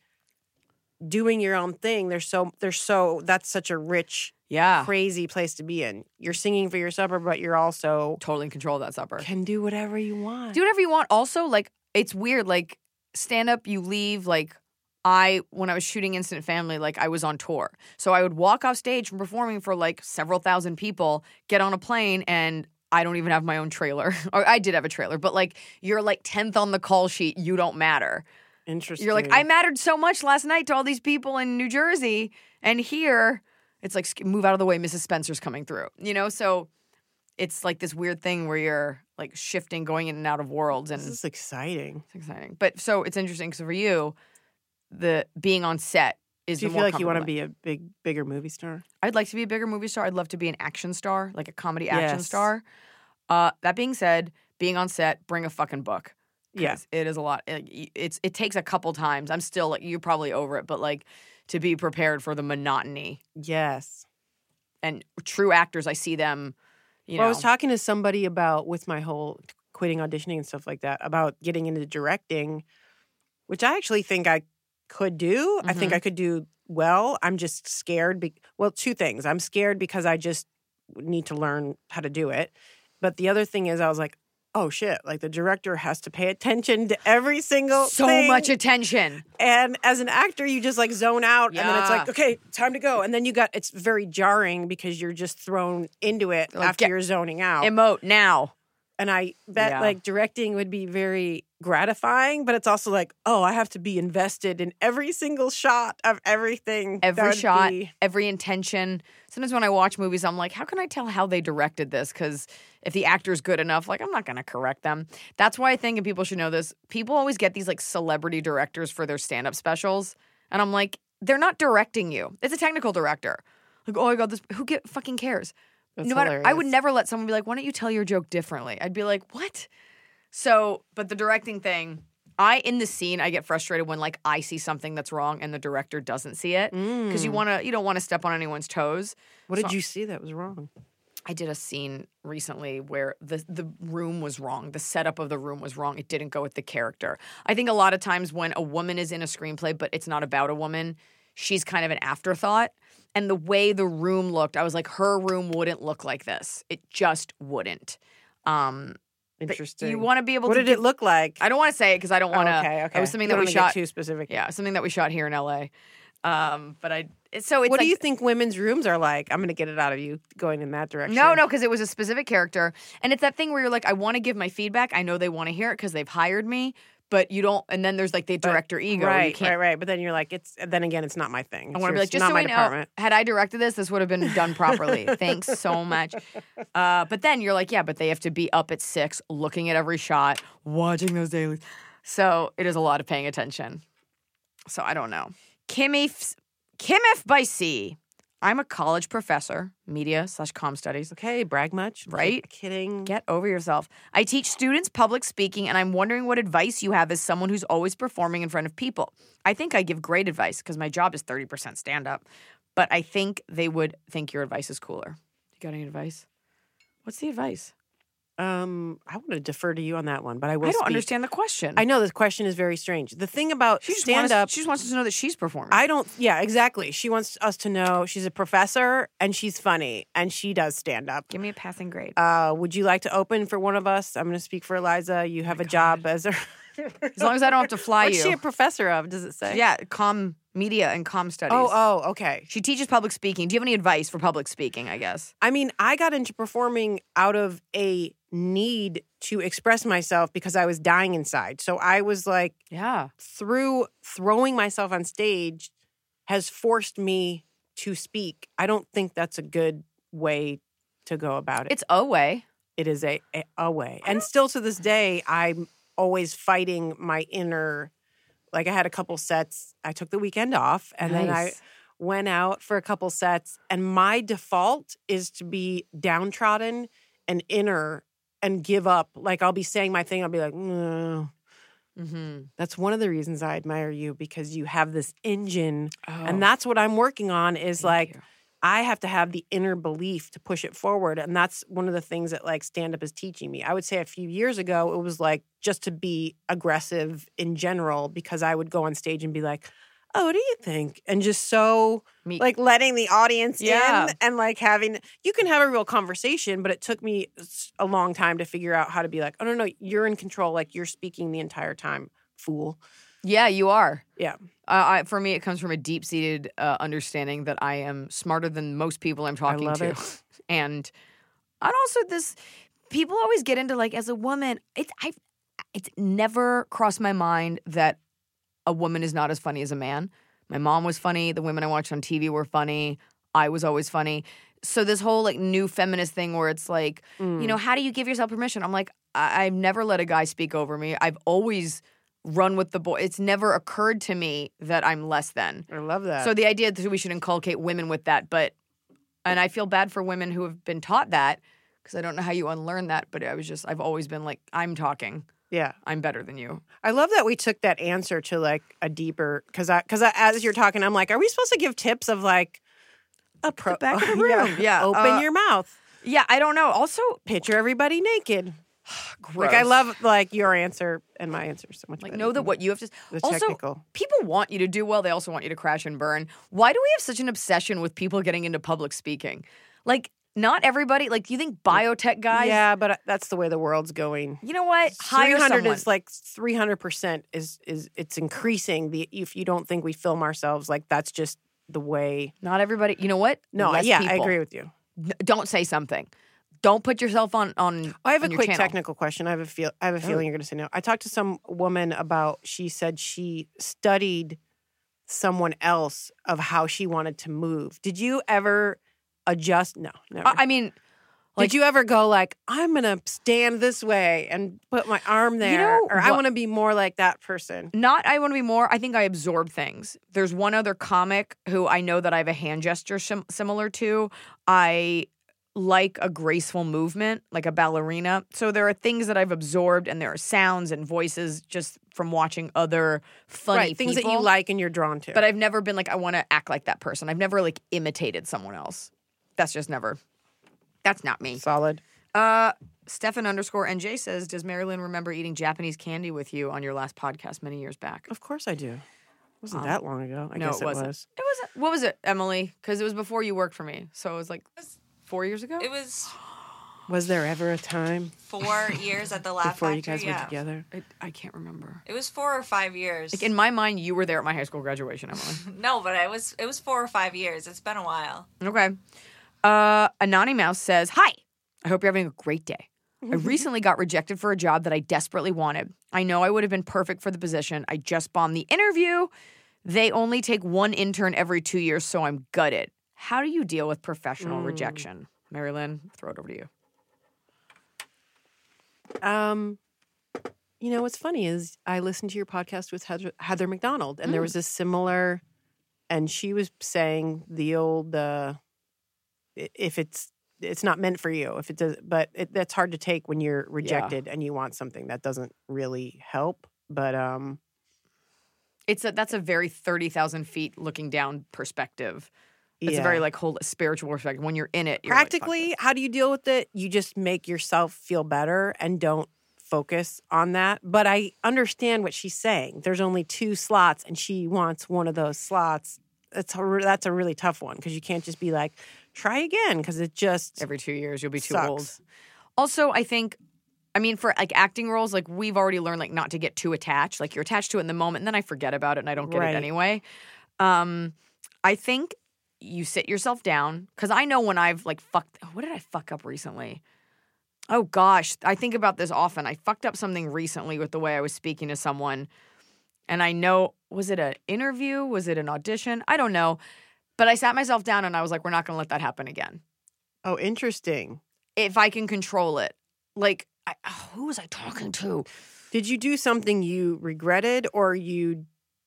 doing your own thing. There's so there's so that's such a rich, Yeah. crazy place to be in. You're singing for your supper, but you're also Totally in control of that supper. can do whatever you want. Do whatever you want. Also, like, it's weird. Like, stand up, you leave. Like, I, when I was shooting Instant Family, like, I was on tour. So I would walk off stage from performing for like several thousand people, get on a plane, and I don't even have my own trailer. Or I did have a trailer, but like, you're like tenth on the call sheet. You don't matter. Interesting. You're like, I mattered so much last night to all these people in New Jersey. And here, it's like, "Sk- move out of the way. Missus Spencer's coming through. You know? So it's like this weird thing where you're like shifting, going in and out of worlds. And This is exciting. it's exciting. But so it's interesting because for you, the being on set is Do you the feel more like you want to comfortable be a big, bigger movie star? thing. I'd like to be a bigger movie star. I'd love to be an action star, like a comedy action Yes. star. Uh, that being said, being on set, bring a fucking book. 'Cause Yeah. it is a lot. It, it's it takes a couple times. I'm still like you're probably over it, but like to be prepared for the monotony. Yes. And true actors, I see them. You well, know, I was talking to somebody about with my whole quitting auditioning and stuff like that about getting into directing, which I actually think I could do. I think Mhm. I could do well. I'm just scared. Be- well, two things. I'm scared because I just need to learn how to do it. But the other thing is, I was like, oh shit! Like the director has to pay attention to every single so thing. much attention. And as an actor, you just like zone out, and then it's like, Yeah. okay, time to go. And then you got it's very jarring because you're just thrown into it Like, after get- you're zoning out. Emote now. And I bet Yeah. like directing would be very gratifying, but it's also like, oh, I have to be invested in every single shot of everything. That Every would shot, be- every intention. Sometimes when I watch movies, I'm like, how can I tell how they directed this? Because if the actor's good enough, like, I'm not going to correct them. That's why I think, and people should know this, people always get these like celebrity directors for their stand up specials. And I'm like, they're not directing you. It's a technical director. Like, oh, I got this. Who get, fucking cares? That's no matter, I would hilarious. never let someone be like, why don't you tell your joke differently? I'd be like, what? So, but the directing thing, I, in the scene, I get frustrated when like I see something that's wrong and the director doesn't see it. Because you Mm. want to, you don't want to step on anyone's toes. What did so- you see that was wrong? I did a scene recently where the the room was wrong. The setup of the room was wrong. It didn't go with the character. I think a lot of times when a woman is in a screenplay, but it's not about a woman, she's kind of an afterthought. And the way the room looked, I was like, her room wouldn't look like this. It just wouldn't. Um, Interesting. You want to be able what to What did give, it look like? I don't want to say it because I don't want to. Oh, okay, okay. It was something You that we don't wanna shot. get too specific. Yeah, something that we shot here in L A. Um, but I, so it's what like, do you think women's rooms are like? I'm going to get it out of you going in that direction. No, no, because it was a specific character. And it's that thing where you're like, I want to give my feedback. I know they want to hear it because they've hired me, but you don't. And then there's like the director ego. where you Right, can't, right, right. But then you're like, it's. Then again, it's not my thing. I want to be It's like, just not so my we know, department. had I directed this, this would have been done properly. Thanks so much. Uh, but then you're like, yeah, but they have to be up at six, looking at every shot, watching those dailies. So it is a lot of paying attention. So I don't know. Kimmy, Kimif by C. I'm a college professor, media slash comm studies. Okay, brag much, Right? Kidding. Get over yourself. I teach students public speaking, and I'm wondering what advice you have as someone who's always performing in front of people. I think I give great advice because my job is thirty percent stand-up, but I think they would think your advice is cooler. You got any advice? What's the advice? Um, I want to defer to you on that one, but I will. I don't speak. understand the question. I know this question is very strange. The thing about she just stand wants, up, she just wants us to know that she's performing. I don't. Yeah, exactly. She wants us to know she's a professor and she's funny and she does stand up. Give me a passing grade. Uh, would you like to open for one of us? I'm going to speak for Eliza. You have a job as a. As long as I don't have to fly What's you. she a professor of? Does it say? Yeah, comm media and comm studies. Oh, oh, okay. She teaches public speaking. Do you have any advice for public speaking, I guess? I mean, I got into performing out of a need to express myself because I was dying inside. So I was like, Yeah. through throwing myself on stage has forced me to speak. I don't think that's a good way to go about it. It's a way. It is a, a, a way. And still to this day, I'm always fighting my inner, like I had a couple sets. I took the weekend off and then I Nice. went out for a couple sets. And my default is to be downtrodden and inner and give up. Like I'll be saying my thing. I'll be like, no. Mm-hmm. That's one of the reasons I admire you because you have this engine. Oh, And that's what I'm working on is thank like, you. I have to have the inner belief to push it forward. And that's one of the things that like stand up is teaching me. I would say a few years ago, it was like just to be aggressive in general because I would go on stage and be like, oh, what do you think? And just so Me- like letting the audience Yeah. in and like having, you can have a real conversation, but it took me s- a long time to figure out how to be like, oh, no, no, you're in control. Like you're speaking the entire time, fool. Yeah, you are. Yeah. Uh, I, for me, it comes from a deep-seated uh, understanding that I am smarter than most people I'm talking love to, it. and and also this. People always get into like as a woman. It's I. It's never crossed my mind that a woman is not as funny as a man. My mom was funny. The women I watched on T V were funny. I was always funny. So this whole like new feminist thing where it's like, Mm. you know, how do you give yourself permission? I'm like, I- I've never let a guy speak over me. I've always run with the boy. It's never occurred to me that I'm less than. I love that. So the idea that we should inculcate women with that, but, and I feel bad for women who have been taught that because I don't know how you unlearn that, but I was just, I've always been like, I'm talking. yeah. I'm better than you. I love that we took that answer to like a deeper because I because I, as you're talking, I'm like, are we supposed to give tips of like a pro back of the room. Yeah, open uh, your mouth, Yeah, I don't know. Also, picture everybody naked. gross. Like I love like your answer and my answer so much. like better know that than what you have to. the Also, technical. people want you to do well. They also want you to crash and burn. Why do we have such an obsession with people getting into public speaking? Like, not everybody. Like, do you think biotech guys? Yeah, but uh, that's the way the world's going. You know what? Three Hire hundred someone. is like three hundred percent is is it's increasing. The if you don't think we film ourselves, like that's just the way. Not everybody. You know what? No, Less yeah, I people. agree with you. N- Don't say something. Don't put yourself on on. I have a on your quick channel. technical question. I have a feel. I have a feeling you're going to say no. I talked to some woman about. She said she studied someone else of how she wanted to move. Did you ever adjust? No, never. I I mean, like- Did you ever go like, I'm going to stand this way and put my arm there, know or I what- want to be more like that person? not. I want to be more. I think I absorb things. There's one other comic who I know that I have a hand gesture sim- similar to. I like a graceful movement, like a ballerina. So there are things that I've absorbed, and there are sounds and voices just from watching other funny Right, things that you people. like and you're drawn to. But I've never been like, I want to act like that person. I've never like imitated someone else. That's just never. That's not me. Solid. Uh, Stefan underscore N J says, does Marilyn remember eating Japanese candy with you on your last podcast many years back? Of course I do. It wasn't that long ago. I no, guess it wasn't. was. It wasn't. What was it, Emily? Because it was before you worked for me. So it was like four years ago? It was Was there ever a time four years at the Laugh before Factory. you guys yeah. were together? I, I can't remember. It was four or five years. Like in my mind, you were there at my high school graduation, Emily. no, but it was it was four or five years. It's been a while. Okay. Uh, Anani Mouse says, hi. I hope you're having a great day. I recently got rejected for a job that I desperately wanted. I know I would have been perfect for the position. I just bombed the interview. They only take one intern every two years, so I'm gutted. How do you deal with professional mm. rejection? Marilyn, throw it over to you. Um, you know, what's funny is I listened to your podcast with Heather, Heather McDonald, and mm. there was a similar, and she was saying the old, uh, if it's, it's not meant for you, if it does, but it, that's hard to take when you're rejected yeah. and you want something that doesn't really help. But, um, it's a, that's a very thirty thousand feet looking down perspective. It's yeah. a very like whole spiritual perspective. When you're in it, you're practically, like, how do you deal with it? You just make yourself feel better and don't focus on that. But I understand what she's saying. There's only two slots, and she wants one of those slots. That's a, that's a really tough one because you can't just be like, try again, because it just every two years you'll be too sucks. old. Also, I think, I mean, for like acting roles, like we've already learned like not to get too attached. Like you're attached to it in the moment, and then I forget about it and I don't get right. it anyway. Um, I think you sit yourself down, because I know when I've like fucked, what did I fuck up recently? Oh gosh, I think about this often. I fucked up something recently with the way I was speaking to someone, and I know, was it an interview? Was it an audition? I don't know. But I sat myself down and I was like, we're not going to let that happen again. Oh, interesting. If I can control it. Like, I, oh, who was I talking to? Did you do something you regretted, or you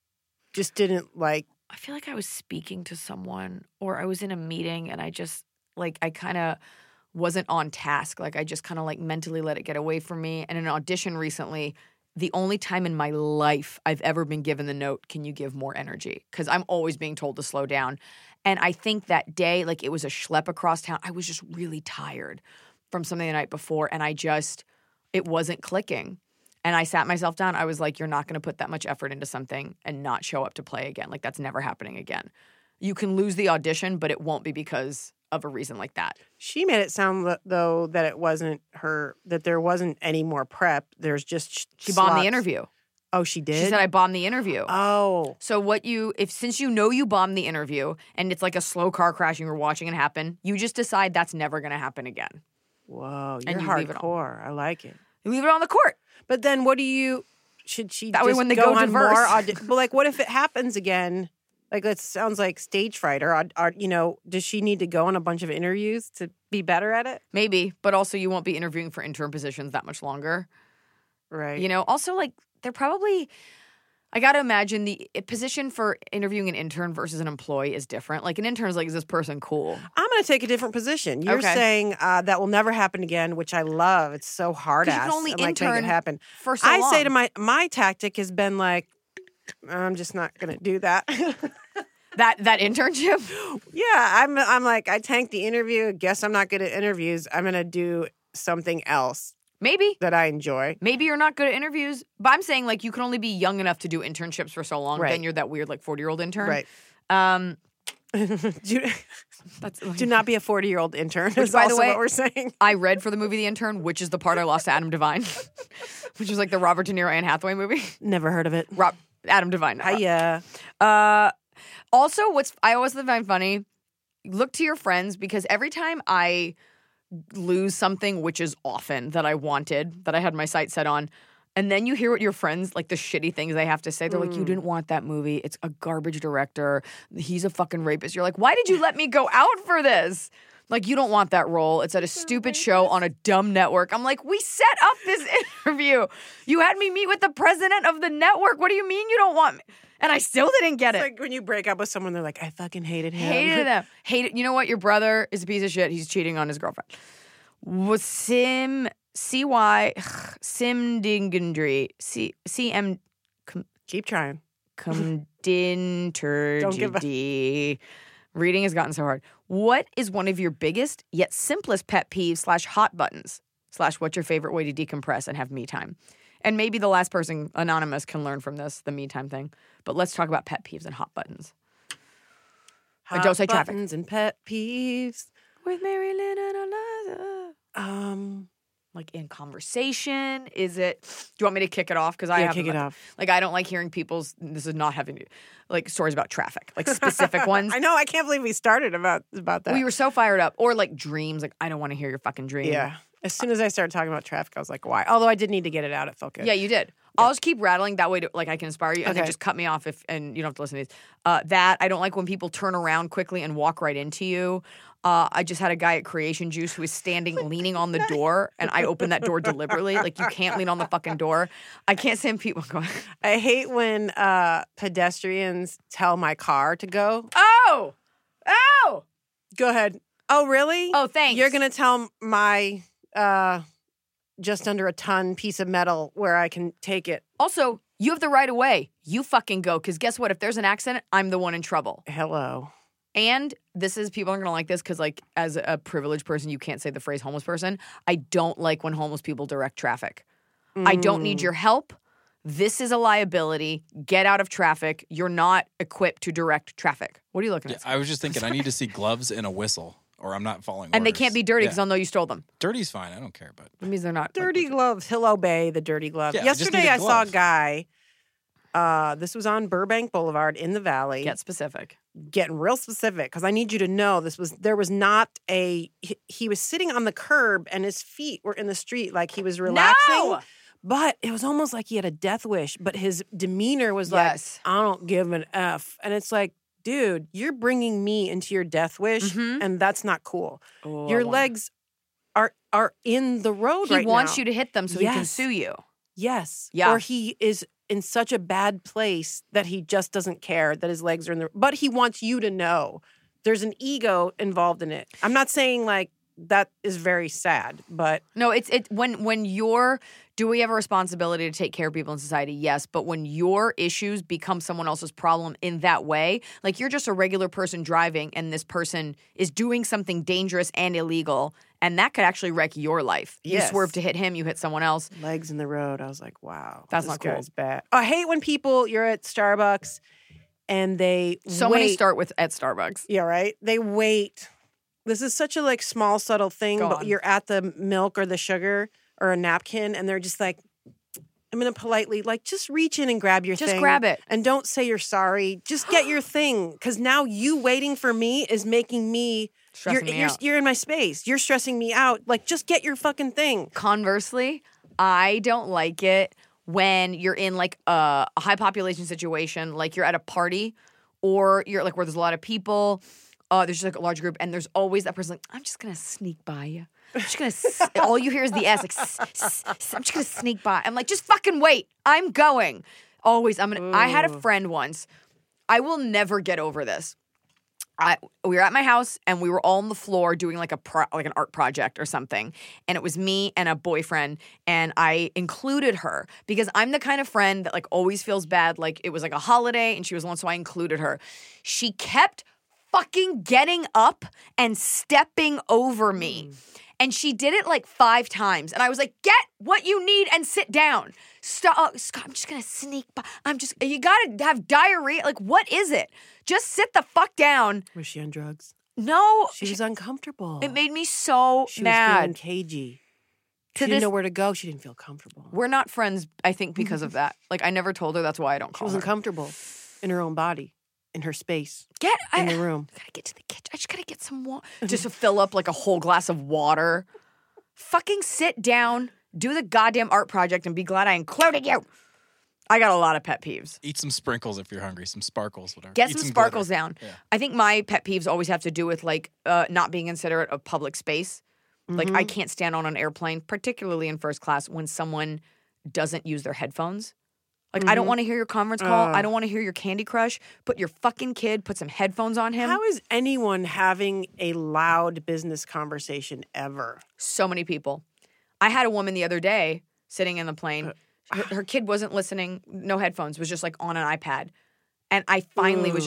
just didn't like? I feel like I was speaking to someone, or I was in a meeting and I just, like, I kind of wasn't on task. Like, I just kind of, like, mentally let it get away from me. And in an audition recently, the only time in my life I've ever been given the note, can you give more energy? Because I'm always being told to slow down. And I think that day, like, it was a schlep across town. I was just really tired from something the night before, and I just, it wasn't clicking. And I sat myself down. I was like, you're not going to put that much effort into something and not show up to play again. Like, that's never happening again. You can lose the audition, but it won't be because of a reason like that. She made it sound, though, that it wasn't her, that there wasn't any more prep. There's just sh- She slots. bombed the interview. Oh, she did? She said, I bombed the interview. Oh. So what you, if since you know you bombed the interview and it's like a slow car crash and you're watching it happen, you just decide that's never going to happen again. Whoa, you're And you leave it hardcore. I like it. You leave it on the court. But then what do you, should she That just way when they go, go on diverse. more audi- But like, what if it happens again? Like, that sounds like stage fright. Or, or, you know, does she need to go on a bunch of interviews to be better at it? Maybe, but also you won't be interviewing for intern positions that much longer. Right. You know, also like they're probably, I got to imagine the position for interviewing an intern versus an employee is different. Like an intern is like, is this person cool? I'm going to take a different position. You're Okay. saying uh, that will never happen again, which I love. It's so hard 'Cause you ass. can only I'm like, make intern it happen. for so I long. say to my, my tactic has been like, I'm just not going to do that. That that internship? Yeah, I'm I'm like, I tanked the interview. Guess I'm not good at interviews. I'm going to do something else Maybe. that I enjoy. Maybe you're not good at interviews, but I'm saying like you can only be young enough to do internships for so long. Right. Then you're that weird like forty-year-old intern. Right. Um, do, that's, do not be a forty-year-old intern. Is by the also way- what we're saying. I read for the movie The Intern, which is the part I lost to Adam Devine, which was like the Robert De Niro, Anne Hathaway movie. Never heard of it. Rob, Adam Devine. not Rob. Hiya. Uh, also, what's I always find funny, look to your friends, because every time I lose something, which is often that I wanted, that I had my sights set on, and then you hear what your friends, like the shitty things they have to say. They're like, you didn't want that movie. It's a garbage director. He's a fucking rapist. You're like, why did you let me go out for this? Like, you don't want that role. It's at a stupid show on a dumb network. I'm like, we set up this interview. You had me meet with the president of the network. What do you mean you don't want me? And I still didn't get It's it. like when you break up with someone, they're like, I fucking hated him. Hated him. Hated. You know what? Your brother is a piece of shit. He's cheating on his girlfriend. Was Sim C Y Sim Dingendry C C M Keep trying. Comdintergy Reading has gotten so hard. What is one of your biggest yet simplest pet peeves slash hot buttons slash what's your favorite way to decompress and have me time? And maybe the last person, anonymous, can learn from this, the me time thing. But let's talk about pet peeves and hot buttons. Hot don't say traffic. buttons and pet peeves. With Mary Lynn and Eliza. Um, Like in conversation, is it? Do you want me to kick it off? Because I Yeah, have kick it off. Like I don't like hearing people's. This is not having like stories about traffic, like specific ones. I know. I can't believe we started about about that. We were so fired up, or like dreams. Like I don't want to hear your fucking dream. yeah. As soon as I started talking about traffic, I was like, why? Although I did need to get it out. It felt good. Yeah, you did. I'll just keep rattling that way, to, like I can inspire you, and then Okay. just cut me off if, and you don't have to listen to these. Uh, that I don't like when people turn around quickly and walk right into you. Uh, I just had a guy at Creation Juice who was standing, leaning on the door, and I opened that door deliberately. Like you can't lean on the fucking door. I can't stand people going. I hate when uh, pedestrians tell my car to go. Oh, oh, Go ahead. Oh, really? oh! Thanks. You're going to tell my uh, just under a ton piece of metal where I can take it. Also, you have the right of way. You fucking go, because guess what? If there's an accident, I'm the one in trouble. Hello. And this is, people aren't going to like this because, like, as a privileged person, you can't say the phrase homeless person. I don't like when homeless people direct traffic. I don't need your help. This is a liability. Get out of traffic. You're not equipped to direct traffic. What are you looking Yeah, at? I was just thinking, I need to see gloves and a whistle, or I'm not following And they orders. can't be dirty Yeah. because I'll know you stole them. Dirty's fine. I don't care, but That means they're not. like, Dirty gloves. He'll obey the dirty gloves. Yeah, I just Yesterday need a I saw a glove. guy. Uh, this was on Burbank Boulevard in the Valley. Get specific. Getting real specific because I need you to know this was there was not a he, he was sitting on the curb and his feet were in the street like he was relaxing. No! But it was almost like he had a death wish. But his demeanor was Yes. like, I don't give an F. And it's like, dude, you're bringing me into your death wish, Mhm. and that's not cool. Oh, your I want- legs are are in the road He right wants now. you to hit them so he can Yes. sue you. Yes. Yeah. Or he is in such a bad place that he just doesn't care that his legs are in the but he wants you to know. There's an ego involved in it. I'm not saying like that is very sad, but No, it's it when when you're do we have a responsibility to take care of people in society? Yes, but when your issues become someone else's problem in that way, like you're just a regular person driving and this person is doing something dangerous and illegal, and that could actually wreck your life. You Yes. swerve to hit him, you hit someone else. legs in the road. I was like, wow, That's this not cool. guy's bad. I hate when people you're at Starbucks and they So wait. many start with at Starbucks. Yeah, right. They wait. This is such a like small subtle thing, Go but on. you're at the milk or the sugar or a napkin, and they're just like, I'm gonna politely like just reach in and grab your Just thing. grab it. and don't say you're sorry. Just get your thing, because now you waiting for me is making me. Stressing you're, me you're, out. you're in my space. You're stressing me out. Like, just get your fucking thing. Conversely, I don't like it when you're in like a, a high population situation, like you're at a party or you're like where there's a lot of people. Uh, there's just like a large group, and there's always that person like, I'm just gonna sneak by you. I'm just gonna. S-. All you hear is the S. Like, s- s- s- I'm just gonna sneak by. I'm like, just fucking wait. I'm going. Always. I'm gonna. I had a Ooh. friend once. I will never get over this. I we were at my house and we were all on the floor doing like a pro, like an art project or something, and it was me and a boyfriend, and I included her because I'm the kind of friend that like always feels bad, like it was like a holiday and she was alone, so I included her. She kept fucking getting up and stepping over me. And she did it like five times. And I was like, get what you need and sit down. Stop. Oh, Scott, I'm just going to sneak by. I'm just, you got to have diarrhea. Like, what is it? Just sit the fuck down. Was she on drugs? No. She was uncomfortable. It made me so she was feeling mad. cagey. To She didn't this, know where to go. She didn't feel comfortable. we're not friends, I think, because of that. Like, I never told her. That's why I don't She call her. wasn't comfortable in her own body, in her space, Get, in I, the room. I gotta get to the kitchen. I just gotta get some water. Just to fill up like a whole glass of water. Fucking sit down, do the goddamn art project, and be glad I included you. I got a lot of pet peeves. eat some sprinkles if you're hungry, some sparkles, whatever. Get Eat some sparkles glitter. down. Yeah. I think my pet peeves always have to do with like uh, not being considerate of public space. Like Mm-hmm. I can't stand on an airplane, particularly in first class, when someone doesn't use their headphones. Like I don't Mhm. want to hear your conference call. I Ugh. don't want to hear your Candy Crush. Put your fucking kid, put some headphones on him. How is anyone having a loud business conversation ever? So many people. I had a woman the other day sitting in the plane. Her, her kid wasn't listening, no headphones, was just like on an iPad. And I finally was Ooh. just like,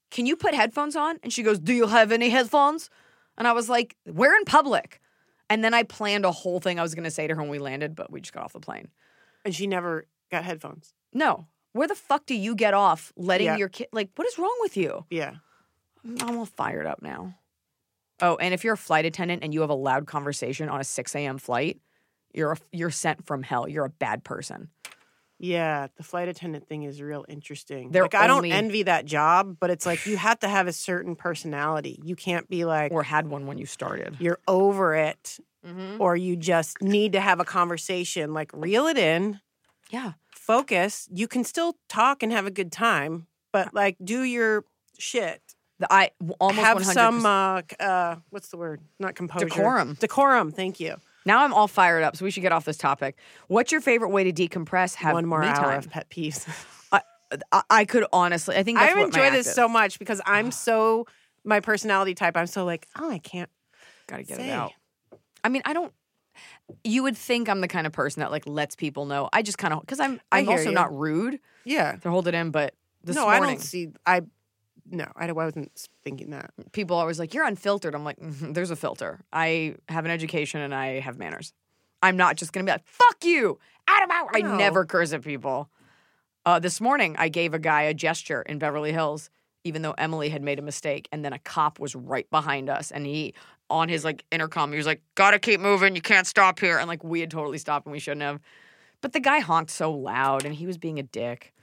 can you put headphones on? And she goes, do you have any headphones? And I was like, we're in public. And then I planned a whole thing I was going to say to her when we landed, but we just got off the plane. And she never got headphones. No. Where the fuck do you get off letting Yeah. your kid, like, what is wrong with you? Yeah. I'm all fired up now. Oh, and if you're a flight attendant and you have a loud conversation on a six a.m. flight, you're a, you're sent from hell. You're a bad person. Yeah, the flight attendant thing is real interesting. They're like I don't only- envy that job, but it's like you have to have a certain personality. You can't be like Or had one when you started. you're over it Mm-hmm. or you just need to have a conversation. Like reel it in, Yeah. focus. You can still talk and have a good time, but like do your shit. The, I almost have one hundred percent. some uh, c- uh what's the word? Not composure. Decorum. Decorum, thank you. Now I'm all fired up, so we should get off this topic. What's your favorite way to decompress? Have One more me hour time. of pet peeves. I, I, I could honestly, I think that's I what my enjoy act this is. so much because I'm so my personality type. I'm so like, oh, I can't Gotta get say. it out. I mean, I don't. You would think I'm the kind of person that like lets people know. I just kind of because I'm. I I'm hear also you. not rude Yeah. to hold it in, but this no, morning I don't see. I no, I, I wasn't thinking that. people are always like, "You're unfiltered." I'm like, mm "There's a filter. I have an education and I have manners. I'm not just gonna be like, fuck you, out of my." I No. never curse at people. Uh, this morning, I gave a guy a gesture in Beverly Hills, even though Emily had made a mistake, and then a cop was right behind us, and he, on his like intercom, he was like, "Gotta keep moving, you can't stop here," and like we had totally stopped and we shouldn't have. But the guy honked so loud, and he was being a dick.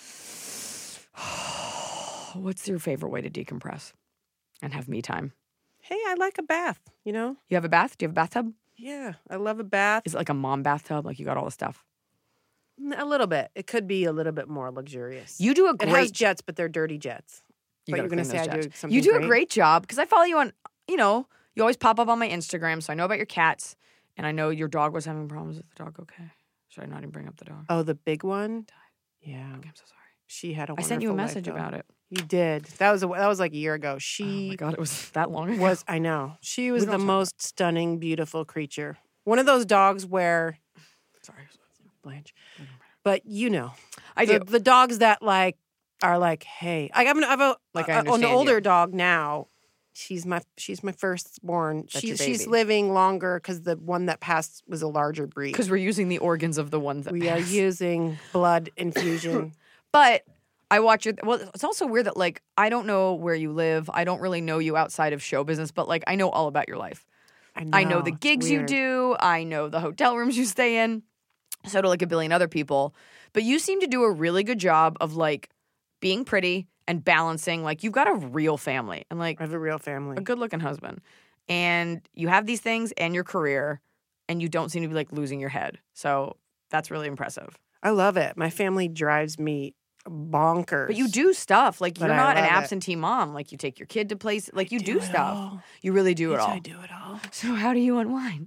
What's your favorite way to decompress and have me time? Hey, I like a bath. You know. You have a bath? Do you have a bathtub? Yeah, I love a bath. Is it like a mom bathtub? Like you got all the stuff? A little bit. It could be a little bit more luxurious. You do a it great. has jets, but they're dirty jets. you but gotta you're gonna clean say those I do jets. something You do a great? great job because I follow you on. You know, you always pop up on my Instagram, so I know about your cats, and I know your dog was having problems. Is the dog okay? Should I not even bring up the dog? Oh, the big one. Yeah, I'm so sorry. she had a. I sent you a wonderful message life, though. about it. You did. That was a, that was like a year ago. Oh my She god, it was that long ago. was. I know. She was don't the talk most stunning, beautiful creature. One of those dogs where Sorry. Blanche, but you know, I the, do. the dogs that like are like, hey, I have an, I have a, Like, I a- an understand older you. dog now. She's my she's my firstborn. That's your She's she's baby. living longer because the one that passed was a larger breed. Because we're using the organs of the ones that We are pass. using blood infusion. But I watch your. Well, it's also weird that like I don't know where you live. I don't really know you outside of show business, but like I know all about your life. I know, I know the it's gigs you weird. do. I know the hotel rooms you stay in. So do like a billion other people. But you seem to do a really good job of like being pretty and balancing. Like you've got a real family and like I have a real family. a good looking husband. And you have these things and your career and you don't seem to be like losing your head. So that's really impressive. I love it. My family drives me bonkers. But you do stuff. Like But you're I not an love it. absentee mom. Like you take your kid to places. Like you do, it stuff. all. You really do it Yes, all. I do it all. So how do you unwind?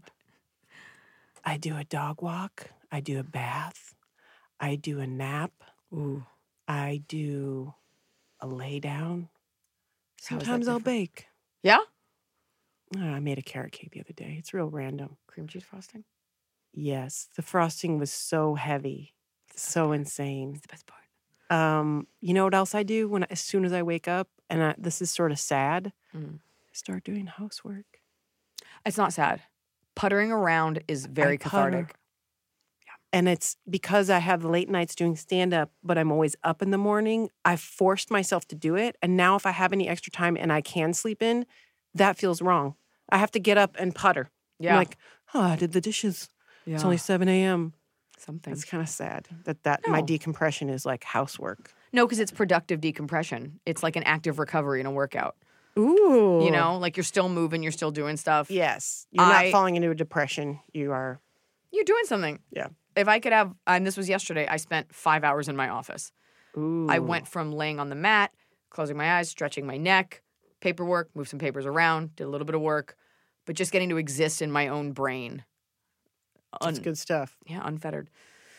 I do a dog walk. I do a bath. I do a nap. Ooh. I do a lay down. How is that Sometimes I'll different? bake. Yeah? Oh, I made a carrot cake the other day. It's real random. Cream cheese frosting? Yes, the frosting was so heavy, so insane. It's the best part. Um, you know what else I do when as soon as I wake up, and I, this is sort of sad. Mm. I start doing housework. It's not sad. Puttering around is very I putter. cathartic. And it's because I have late nights doing stand up, but I'm always up in the morning. I've forced myself to do it. And now, if I have any extra time and I can sleep in, that feels wrong. I have to get up and putter. Yeah. I'm like, oh, I did the dishes. yeah. It's only seven a.m. something. It's kind of sad that, that my No. decompression is like housework. No, because it's productive decompression. It's like an active recovery and a workout. Ooh. You know, like you're still moving, you're still doing stuff. Yes. You're I- not falling into a depression. You are. You're doing something. Yeah. If I could have, and this was yesterday, I spent five hours in my office. Ooh. I went from laying on the mat, closing my eyes, stretching my neck, paperwork, moved some papers around, did a little bit of work, but just getting to exist in my own brain. That's Un- good stuff. Yeah, unfettered.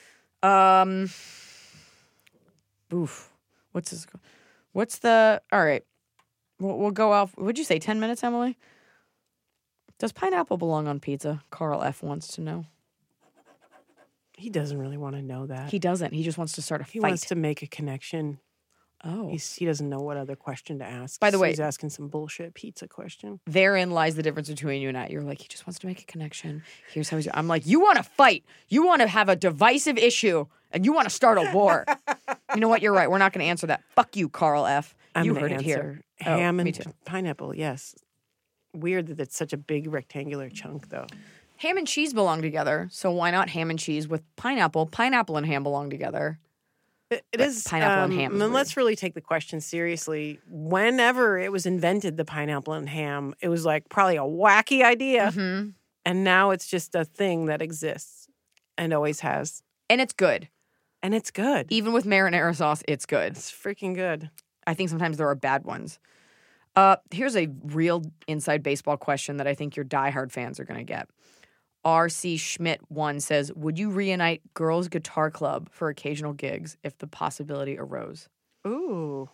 Um, oof. What's this? What's the? All right, we'll, we'll go off. Would you say ten minutes, Emily? Does pineapple belong on pizza? Carl F wants to know. He doesn't really want to know that. He doesn't. He just wants to start a He fight. wants to make a connection. Oh. He's, he doesn't know what other question to ask. By the so way- he's asking some bullshit pizza question. Therein lies the difference between you and I. You're like, he just wants to make a connection. Here's how he's. I'm like, you want to fight. You want to have a divisive issue, and you want to start a war. You know what? You're right. We're not going to answer that. Fuck you, Carl F. I'm you gonna heard answer. it here. Ham oh, me and too. pineapple, yes. Weird that it's such a big rectangular chunk, though. Ham and cheese belong together, so why not ham and cheese with pineapple? Pineapple and ham belong together. It, it But is pineapple and um, ham is and let's weird. really take the question seriously. Whenever it was invented, the pineapple and ham, it was like probably a wacky idea, Mm-hmm. and now it's just a thing that exists and always has, And it's good. and it's good. Even with marinara sauce, it's good. It's freaking good. I think sometimes there are bad ones. Uh, here's a real inside baseball question that I think your diehard fans are going to get. R C Schmidt one says, would you reunite Girls Guitar Club for occasional gigs if the possibility arose? Ooh,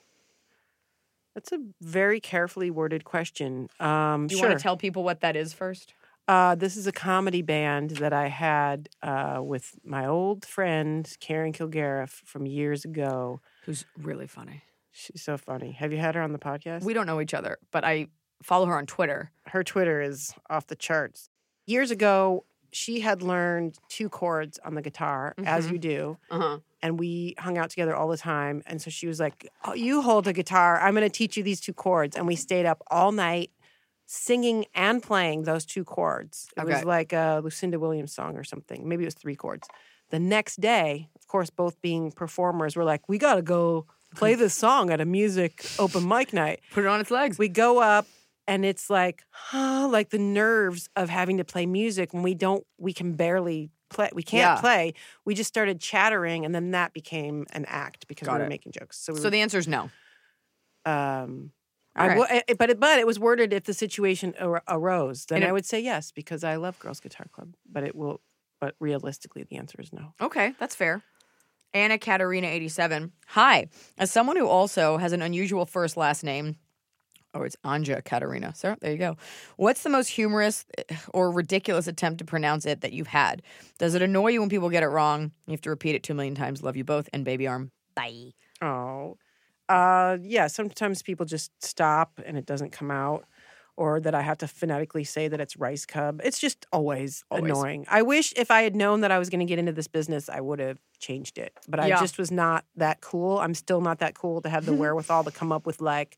that's a very carefully worded question. Um, Do you sure. want to tell people what that is first? Uh, this is a comedy band that I had uh, with my old friend Karen Kilgariff from years ago. Who's really funny. She's so funny. Have you had her on the podcast? We don't know each other, but I follow her on Twitter. Her Twitter is off the charts. Years ago, she had learned two chords on the guitar, as Mhm. you do, Uh-huh. and we hung out together all the time. And so she was like, oh, you hold the guitar. I'm going to teach you these two chords. And we stayed up all night singing and playing those two chords. It Okay. was like a Lucinda Williams song or something. Maybe it was three chords. The next day, of course, both being performers, we're like, we got to go play this song at a music open mic night. Put it on its legs. We go up and it's like, huh, like the nerves of having to play music when we don't, we can barely play. We can't Yeah. play. We just started chattering and then that became an act because Got we were it. making jokes. So, we So the answer is no. were, um, All I right. w- it- but it, but it was worded if the situation ar- arose, then And it- I would say yes because I love Girls Guitar Club. But it will, but realistically, the answer is no. Okay, that's fair. Anna Katerina eighty-seven. Hi. As someone who also has an unusual first last name, oh, it's Anja Katerina. So there you go. What's the most humorous or ridiculous attempt to pronounce it that you've had? Does it annoy you when people get it wrong? You have to repeat it two million times. Love you both. And baby arm. Bye. Oh, uh, yeah. Sometimes people just stop and it doesn't come out, or that I have to phonetically say that it's rice cub. It's just always, Always. annoying. I wish if I had known that I was going to get into this business, I would have changed it. But I Yeah. just was not that cool. I'm still not that cool to have the wherewithal to come up with like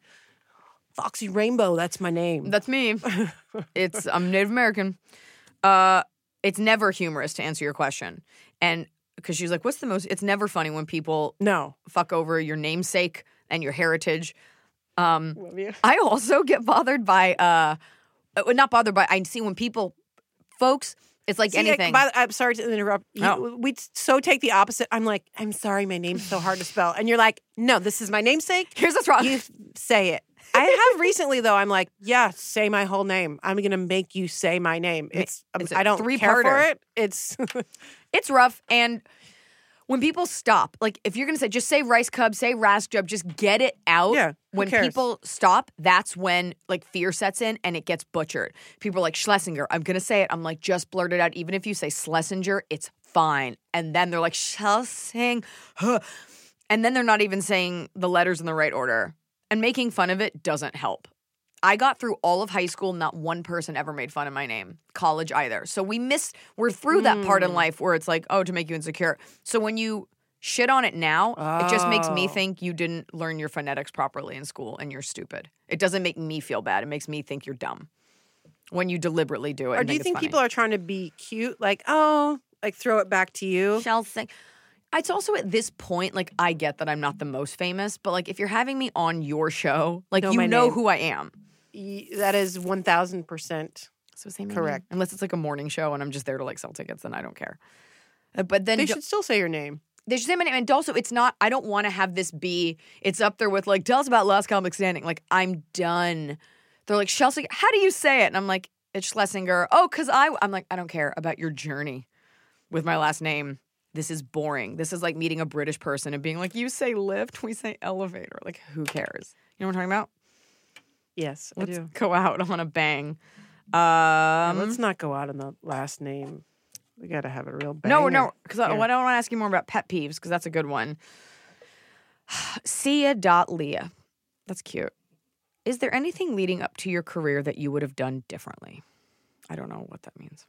Foxy Rainbow. That's my name. That's me. It's I'm Native American. Uh, it's never humorous to answer your question. And because she's like, what's the most, it's never funny when people no. fuck over your namesake and your heritage. Um, Love you. I also get bothered by, uh, uh, not bothered by, I see when people, folks, it's like See, anything. By the- I'm sorry to interrupt. You, No. We so take the opposite. I'm like, I'm sorry, my name's so hard to spell, and you're like, no, this is my namesake. Here's what's wrong. You say it. I have recently though. I'm like, yeah, say my whole name. I'm gonna make you say my name. It's, It's a I don't care three-parter. for it. It's It's rough. And when people stop, like if you're going to say, just say Rice Cub, say Raskjub, just get it out. Yeah, who When cares? people stop, that's when like fear sets in and it gets butchered. People are like, Schlesinger, I'm going to say it. I'm like, just blurt it out. Even if you say Schlesinger, it's fine. And then they're like, Schlesing. And then they're not even saying the letters in the right order. And making fun of it doesn't help. I got through all of high school. Not one person ever made fun of my name. College either. So we missed, we're through that part in life where it's like, oh, to make you insecure. So when you shit on it now, it just makes me Oh. think you didn't learn your phonetics properly in school and you're stupid. It doesn't make me feel bad. It makes me think you're dumb when you deliberately do it. or and do you it's think funny. people are trying to be cute? Like, oh, like throw it back to you. Shall sing. It's also at this point, like, I get that I'm not the most famous, but like, if you're having me on your show, like, Know you my know name. who I am. Y- That is one thousand percent. So say my Correct. name. Unless it's like a morning show and I'm just there to like sell tickets, then I don't care. Uh, But then They do- should still say your name. they should say my name. And also, it's not, I don't want to have this be, it's up there with like, tell us about Last Comic Standing. Like, I'm done. They're like, Schlesinger, how do you say it? And I'm like, it's Schlesinger. Oh, because I, I'm like, I don't care about your journey with my last name. This is boring. This is like meeting a British person and being like, you say lift, we say elevator. Like, who cares? You know what I'm talking about? Yes, I Let's do. go out on a bang. Yeah, Um, let's not go out on the last name. We got to have a real banger. no, no, because I, Yeah. I don't want to ask you more about pet peeves because that's a good one. Sia.Leah. That's cute. Is there anything leading up to your career that you would have done differently? I don't know what that means.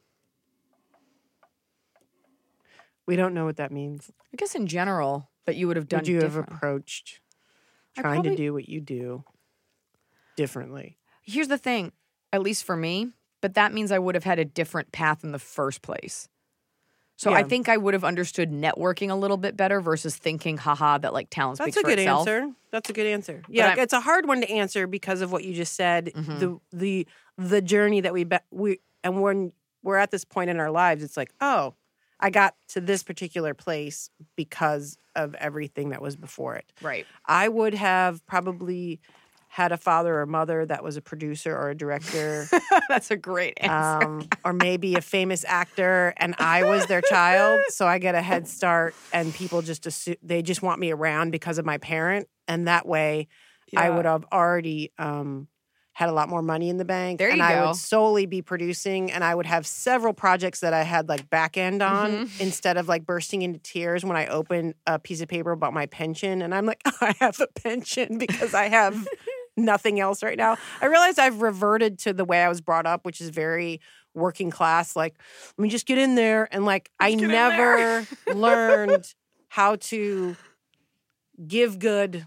We don't know what that means. I guess in general that you would have done Would you have different. approached I trying probably- to do what you do differently? Here's the thing, at least for me, but that means I would have had a different path in the first place. So I Yeah. think I would have understood networking a little bit better versus thinking, haha, that like talent That's speaks a for good itself. answer. That's a good answer. Yeah, I'm- it's a hard one to answer because of what you just said. Mhm. The the the journey that we be, we and when we're at this point in our lives, it's like, oh, I got to this particular place because of everything that was before it. Right. I would have probably had a father or mother that was a producer or a director, That's a great answer. um, or maybe a famous actor, and I was their child, so I get a head start. And people just assume they just want me around because of my parent, and that way, I Yeah. would have already um, had a lot more money in the bank, There and you I go. would solely be producing, and I would have several projects that I had like back end on Mm-hmm. instead of like bursting into tears when I open a piece of paper about my pension, and I'm like, I have a pension because I have nothing else right now. I realize I've reverted to the way I was brought up, which is very working class. Like, let me just get in there, and like I get in never learned how to give good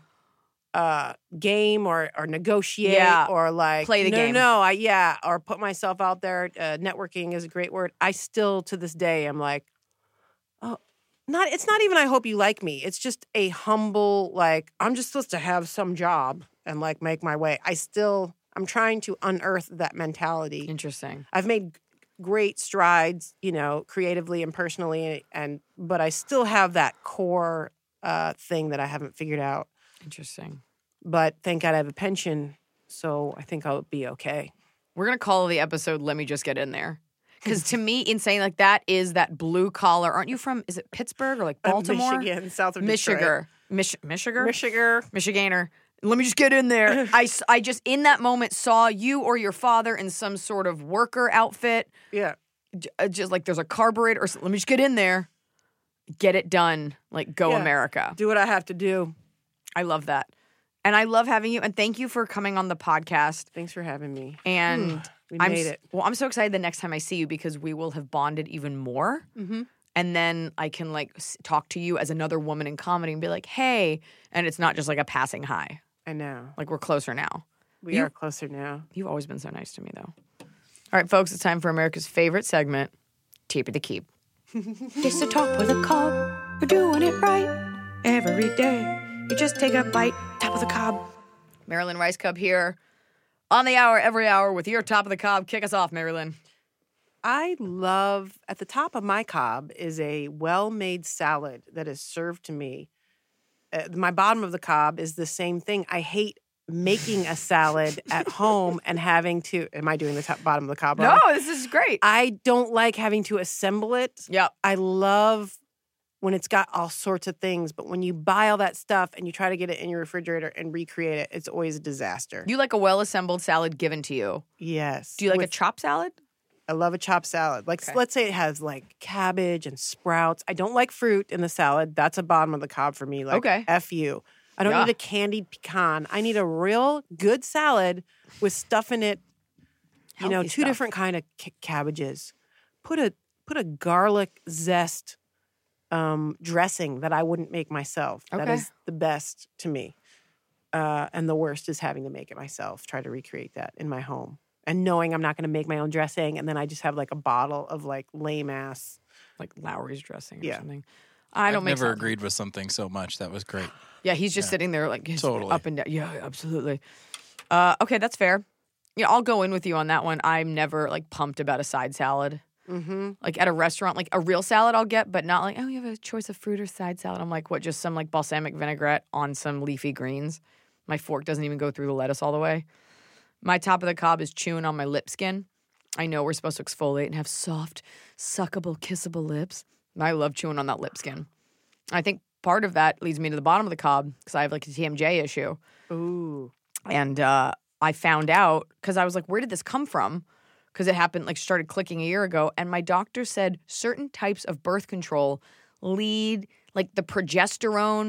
uh game or or negotiate Yeah. or like Play the no, game. no I yeah or put myself out there. Uh, networking is a great word. I still to this day am like, oh, not it's not even I hope you like me. It's just a humble like I'm just supposed to have some job and like make my way. I still I'm trying to unearth that mentality. Interesting. I've made g- great strides, you know, creatively and personally, and but I still have that core uh, thing that I haven't figured out. Interesting. But thank God I have a pension, so I think I'll be okay. We're going to call the episode Let Me Just Get In There. Because to me, insane like that is that blue collar. Aren't you from, is it Pittsburgh or like I'm Baltimore? Michigan, south of Detroit. Michigan. Mich- Michigan? Michigan. Michiganer. Let me just get in there. I, s- I just, in that moment, saw you or your father in some sort of worker outfit. Yeah. j- uh, Just like there's a carburetor. Or something. Let me just get in there. Get it done. Like, go Yeah. America. Do what I have to do. I love that. And I love having you. And thank you for coming on the podcast. Thanks for having me. And We I'm made s- it. Well, I'm so excited the next time I see you because we will have bonded even more. Mm-hmm. And then I can like s- talk to you as another woman in comedy and be like, hey. And it's not just like a passing hi. I know. Like we're closer now. We You- are closer now. You've always been so nice to me, though. All right, folks, it's time for America's favorite segment, Tape of the Keep. It's the top of the cob. We're doing it right every day. You just take a bite, top of the cob. Marilyn Rice Cub here on the hour, every hour with your top of the cob. Kick us off, Marilyn. I love, at the top of my cob is a well-made salad that is served to me. Uh, my bottom of the cob is the same thing. I hate making a salad at home and having to, am I doing the top bottom of the cob wrong? No, this is great. I don't like having to assemble it. Yep. I love when it's got all sorts of things, but when you buy all that stuff and you try to get it in your refrigerator and recreate it, it's always a disaster. You like a well-assembled salad given to you. Yes. Do you like a With- chopped salad? I love a chopped salad. Like, Okay. let's say it has like cabbage and sprouts. I don't like fruit in the salad. That's a bottom of the cob for me. Like, Okay. F you. I don't Yeah. need a candied pecan. I need a real good salad with stuff in it. You know, Healthy two stuff. different kind of ca- cabbages. Put a put a garlic zest um, dressing that I wouldn't make myself. That Okay. is the best to me. Uh, and the worst is having to make it myself. Try to recreate that in my home. And knowing I'm not going to make my own dressing, and then I just have like a bottle of like lame ass. Like Lowry's dressing or Yeah. something. I don't I've make never sense. agreed with something so much. That was great. Yeah, he's just Yeah. sitting there like his Totally. up and down. Yeah, absolutely. Uh, okay, that's fair. Yeah, I'll go in with you on that one. I'm never like pumped about a side salad. Mm-hmm. Like at a restaurant, like a real salad I'll get, but not like, oh, you have a choice of fruit or side salad. I'm like, what, just some like balsamic vinaigrette on some leafy greens? My fork doesn't even go through the lettuce all the way. My top of the cob is chewing on my lip skin. I know we're supposed to exfoliate and have soft, suckable, kissable lips. And I love chewing on that lip skin. I think part of that leads me to the bottom of the cob because I have like a T M J issue. Ooh. And uh, I found out because I was like, where did this come from? Because it happened, like, started clicking a year ago. And my doctor said certain types of birth control lead, like, the progesterone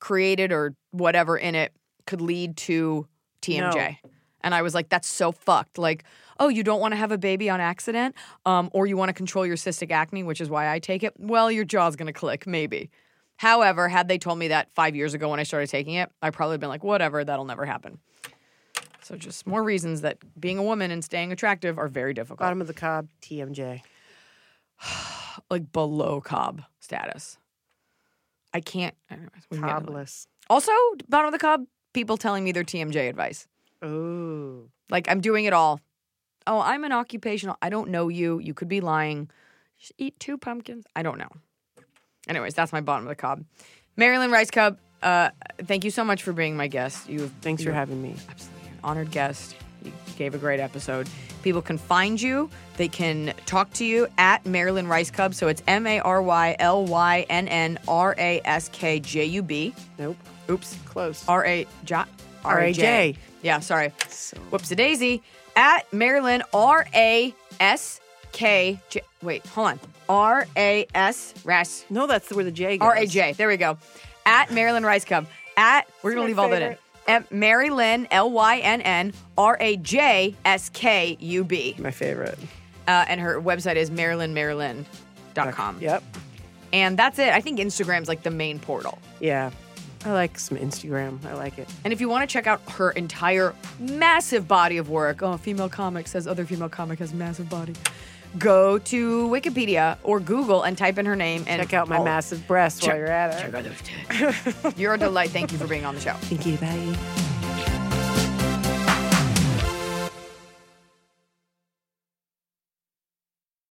created or whatever in it could lead to T M J. No. And I was like, that's so fucked. Like, oh, you don't want to have a baby on accident, um, or you want to control your cystic acne, which is why I take it. Well, your jaw's going to click, maybe. However, had they told me that five years ago when I started taking it, I probably been like, whatever, that'll never happen. So just more reasons that being a woman and staying attractive are very difficult. Bottom of the Cobb, T M J. Like below Cobb status. I can't. Anyways, we can get into it. Cobbless. Also, bottom of the Cobb, people telling me their T M J advice. Oh. Like, I'm doing it all. Oh, I'm an occupational. I don't know you. You could be lying. Just eat two pumpkins. I don't know. Anyways, that's my bottom of the Cobb. Marilyn Rice Cup, uh, thank you so much for being my guest. You Thanks for having me. Absolutely. An honored guest. You gave a great episode. People can find you. They can talk to you at Marilyn Rice Cub. So it's M A R Y L Y N N R A S K J U B. Nope. Oops. Close. R A J. R A J. Yeah, sorry. So. Whoops-a-daisy. At Marilyn R A S K J. Wait, hold on. R A S Ras. No, that's where the J goes. R A J. There we go. At Marilyn Rice Cub. At, we're going to leave all that in. At Mary Lynn, L Y N N, R A J S K U B. My favorite. Uh, and her website is marilyn marilyn dot com. Yep. And that's it. I think Instagram's like the main portal. Yeah. I like some Instagram. I like it. And if you want to check out her entire massive body of work, oh, female comic says other female comic has massive body. Go to Wikipedia or Google and type in her name. And check out my oh, massive breasts check, while you're at it. Check out those tits. You're a delight. Thank you for being on the show. Thank you. Bye.